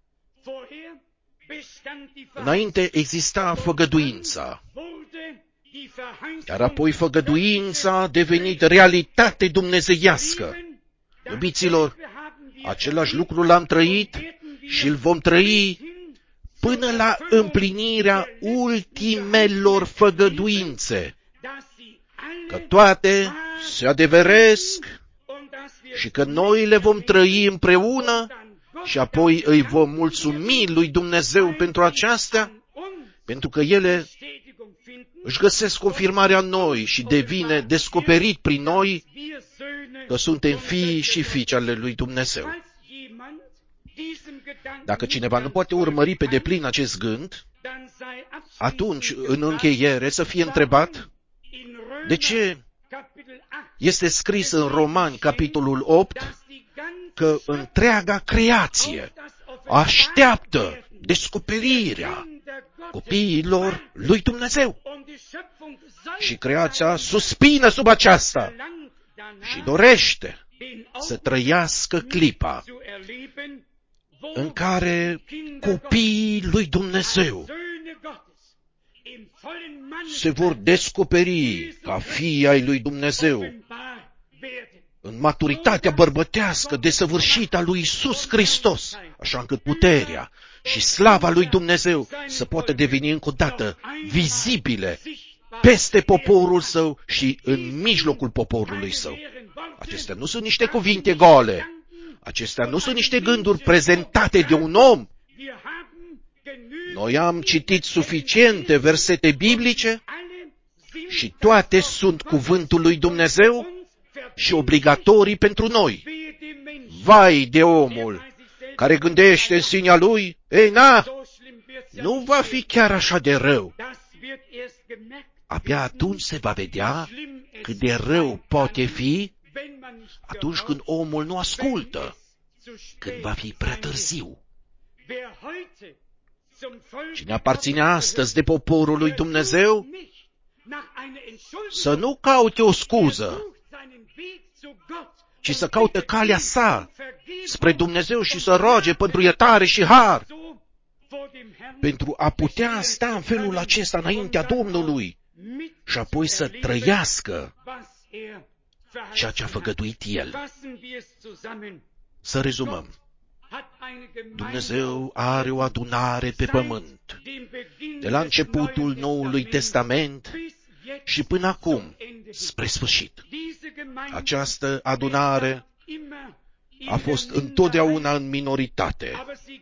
B: Înainte exista făgăduința, iar apoi făgăduința a devenit realitate dumnezeiască. Iubiților, același lucru l-am trăit și îl vom trăi până la împlinirea ultimelor făgăduințe, că toate se adeveresc și că noi le vom trăi împreună și apoi îi vom mulțumi lui Dumnezeu pentru aceasta, pentru că ele își găsesc confirmarea în noi și devine descoperit prin noi că suntem fii și fiice ale lui Dumnezeu. Dacă cineva nu poate urmări pe deplin acest gând, atunci, în încheiere, să fie întrebat de ce este scris în Romani, capitolul opt, că întreaga creație așteaptă descoperirea copiilor lui Dumnezeu. Și creația suspină sub aceasta și dorește să trăiască clipa în care copiii lui Dumnezeu se vor descoperi ca fii ai lui Dumnezeu în maturitatea bărbătească desăvârșită a lui Iisus Hristos, așa încât puterea și slava lui Dumnezeu să poată deveni încă o dată vizibile peste poporul său și în mijlocul poporului său. Acestea nu sunt niște cuvinte goale. Acestea nu sunt niște gânduri prezentate de un om. Noi am citit suficiente versete biblice și toate sunt cuvântul lui Dumnezeu și obligatorii pentru noi. Vai de omul care gândește în sinea lui, ei, na, nu va fi chiar așa de rău. Abia atunci se va vedea cât de rău poate fi atunci când omul nu ascultă, când va fi prea târziu. Cine aparține astăzi de poporul lui Dumnezeu, să nu caute o scuză, ci să caute calea sa spre Dumnezeu și să roage pentru iertare și har, pentru a putea sta în felul acesta înaintea Domnului și apoi să trăiască ceea ce a făgăduit El. Să rezumăm. Dumnezeu are o adunare pe pământ, de la începutul Noului Testament și până acum, spre sfârșit. Această adunare a fost întotdeauna în minoritate,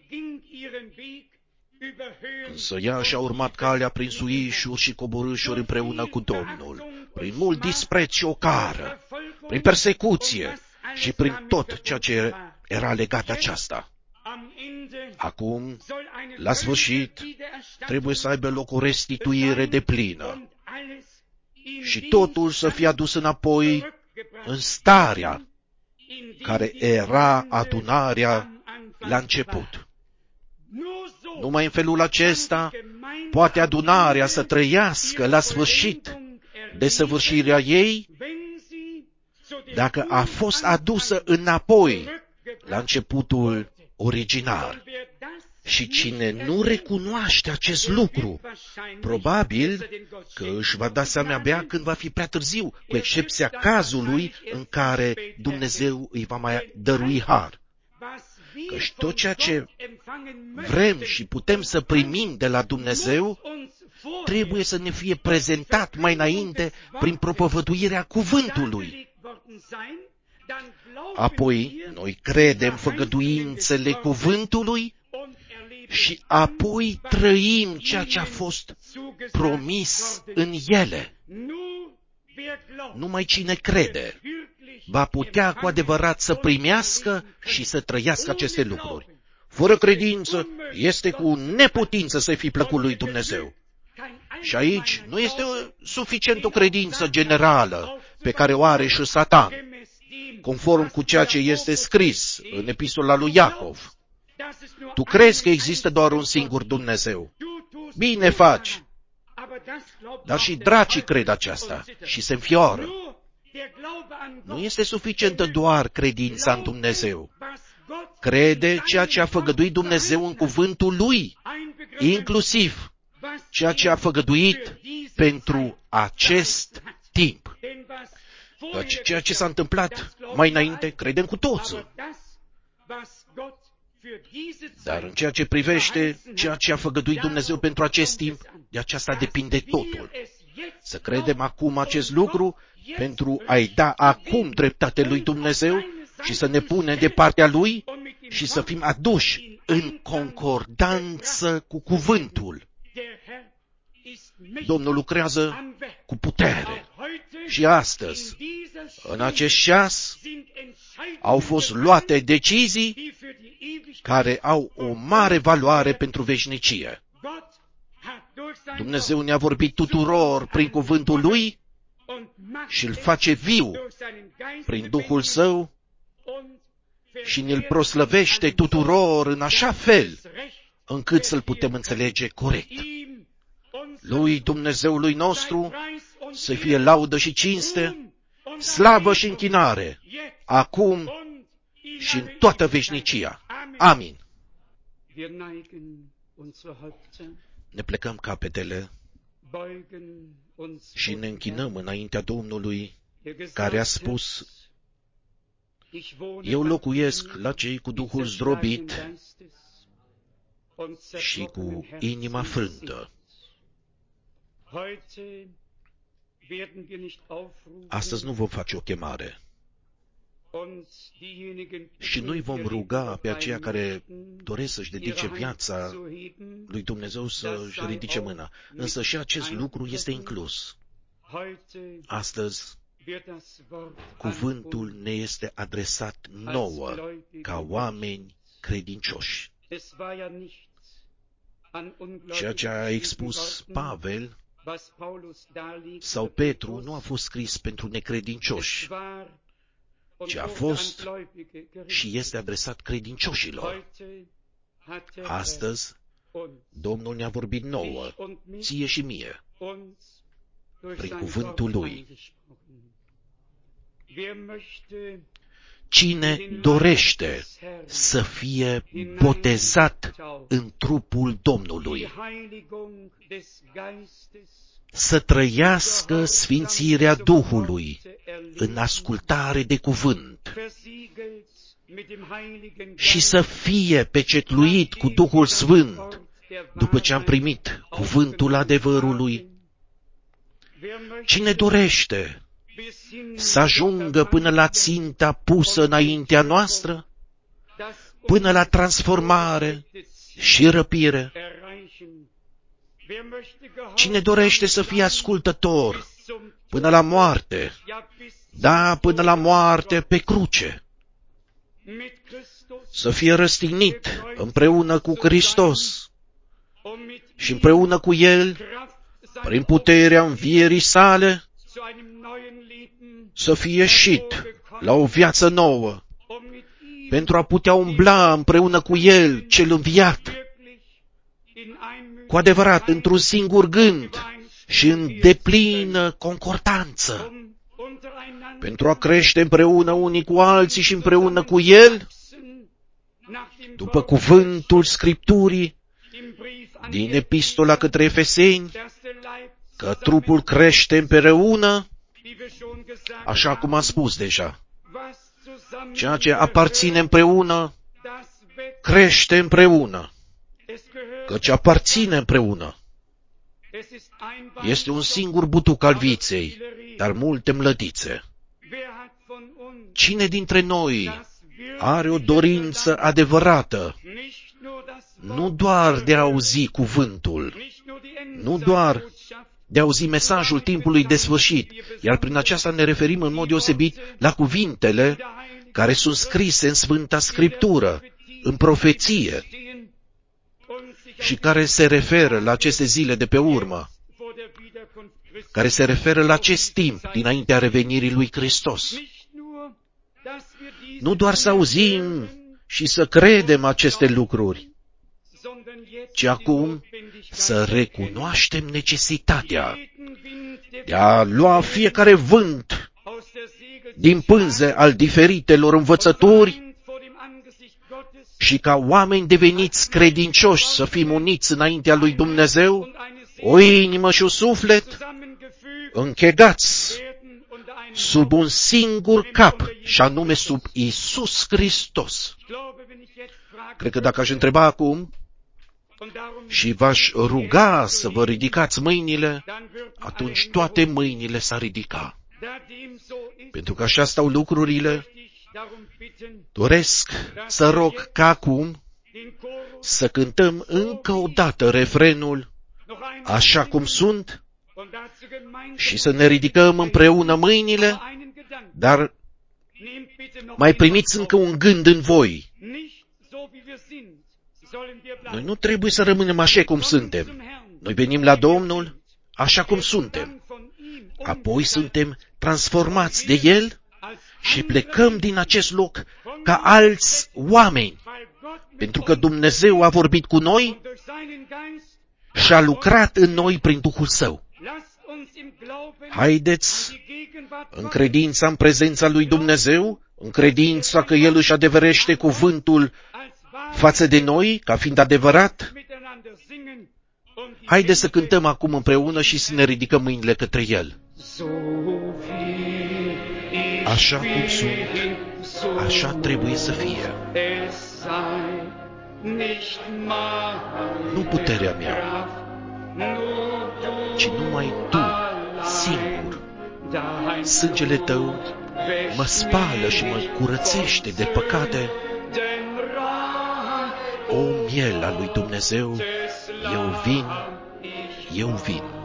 B: însă ea și-a urmat calea prin suișuri și coborâșuri împreună cu Domnul, prin mult dispreț și ocară, prin persecuție și prin tot ceea ce era legat de aceasta. Acum, la sfârșit, trebuie să aibă loc o restituire deplină și totul să fie adus înapoi în starea care era adunarea la început. Numai în felul acesta poate adunarea să trăiască la sfârșit desăvârșirea ei, dacă a fost adusă înapoi la începutul original. Și cine nu recunoaște acest lucru, probabil că își va da seama abia când va fi prea târziu, cu excepția cazului în care Dumnezeu îi va mai dărui har. Căci tot ceea ce vrem și putem să primim de la Dumnezeu trebuie să ne fie prezentat mai înainte prin propovăduirea cuvântului. Apoi, noi credem făgăduințele cuvântului și apoi trăim ceea ce a fost promis în ele. Numai cine crede va putea cu adevărat să primească și să trăiască aceste lucruri. Fără credință este cu neputință să fii plăcut lui Dumnezeu. Și aici nu este suficient o credință generală pe care o are și Satan, conform cu ceea ce este scris în epistola lui Iacov. Tu crezi că există doar un singur Dumnezeu. Bine faci. Dar și dracii cred aceasta și se înfioară. Nu este suficientă doar credința în Dumnezeu. Crede ceea ce a făgăduit Dumnezeu în cuvântul Lui, inclusiv ceea ce a făgăduit pentru acest timp. Deci, ceea ce s-a întâmplat mai înainte, credem cu toții. Dar în ceea ce privește ceea ce a făgăduit Dumnezeu pentru acest timp, de aceasta depinde totul. Să credem acum acest lucru pentru a-i da acum dreptate lui Dumnezeu și să ne punem de partea Lui și să fim aduși în concordanță cu cuvântul. Domnul lucrează cu putere. Și astăzi, în acest ceas, au fost luate decizii care au o mare valoare pentru veșnicie. Dumnezeu ne-a vorbit tuturor prin cuvântul Lui și îl face viu prin Duhul Său și ne-l proslăvește tuturor în așa fel încât să-l putem înțelege corect. Lui Dumnezeului nostru să fie laudă și cinste, slavă și închinare, acum și în toată veșnicia. Amin. Ne plecăm capetele și ne închinăm înaintea Domnului, care a spus: eu locuiesc la cei cu Duhul zdrobit și cu inima frântă. Astăzi nu vom face o chemare și nu-i vom ruga pe aceia care doresc să-și dedice viața lui Dumnezeu să-și ridice mâna. Însă și acest lucru este inclus. Astăzi, cuvântul ne este adresat nouă, ca oameni credincioși. Ceea ce a expus Pavel sau Petru nu a fost scris pentru necredincioși, ci a fost și este adresat credincioșilor. Astăzi, Domnul ne-a vorbit nouă, ție și mie, prin cuvântul Lui. Cine dorește să fie botezat în trupul Domnului, să trăiască sfințirea Duhului în ascultare de cuvânt și să fie pecetluit cu Duhul Sfânt după ce am primit cuvântul adevărului. Cine dorește să ajungă până la ținta pusă înaintea noastră, până la transformare și răpire. Cine dorește să fie ascultător până la moarte, da, până la moarte pe cruce, să fie răstignit împreună cu Hristos și împreună cu El, prin puterea învierii sale, să fie ieșit la o viață nouă, pentru a putea umbla împreună cu El, cel înviat, cu adevărat, într-un singur gând și în deplină concordanță, pentru a crește împreună unii cu alții și împreună cu El, după cuvântul Scripturii, din Epistola către Efeseni, că trupul crește împreună, așa cum am spus deja. Ceea ce aparține împreună, crește împreună, căci aparține împreună. Este un singur butuc al viței, dar multe mlădițe. Cine dintre noi are o dorință adevărată, nu doar de a auzi cuvântul, nu doar de a auzi mesajul timpului de sfârșit, iar prin aceasta ne referim în mod deosebit la cuvintele care sunt scrise în Sfânta Scriptură, în profeție, și care se referă la aceste zile de pe urmă, care se referă la acest timp dinaintea revenirii lui Hristos. Nu doar să auzim și să credem aceste lucruri, ci acum să recunoaștem necesitatea de a lua fiecare vânt din pânze al diferitelor învățături și ca oameni deveniți credincioși să fim uniți înaintea lui Dumnezeu, o inimă și un suflet închegați sub un singur cap, și anume sub Iisus Hristos. Cred că dacă aș întreba acum și v-aș ruga să vă ridicați mâinile, atunci toate mâinile s-ar ridica. Pentru că așa stau lucrurile, doresc să rog ca acum să cântăm încă o dată refrenul Așa cum sunt și să ne ridicăm împreună mâinile, dar mai primiți încă un gând în voi. Noi nu trebuie să rămânem așa cum suntem. Noi venim la Domnul așa cum suntem. Apoi suntem transformați de El și plecăm din acest loc ca alți oameni, pentru că Dumnezeu a vorbit cu noi și a lucrat în noi prin Duhul Său. Haideți, în credința în prezența lui Dumnezeu, în credința că El își adeverește cuvântul față de noi, ca fiind adevărat, haideți să cântăm acum împreună și să ne ridicăm mâinile către El. Așa cum sunt, așa trebuie să fie. Nu puterea mea, ci numai Tu, singur. Sângele Tău mă spală și mă curățește de păcate. O miel al lui Dumnezeu, eu vin, eu vin.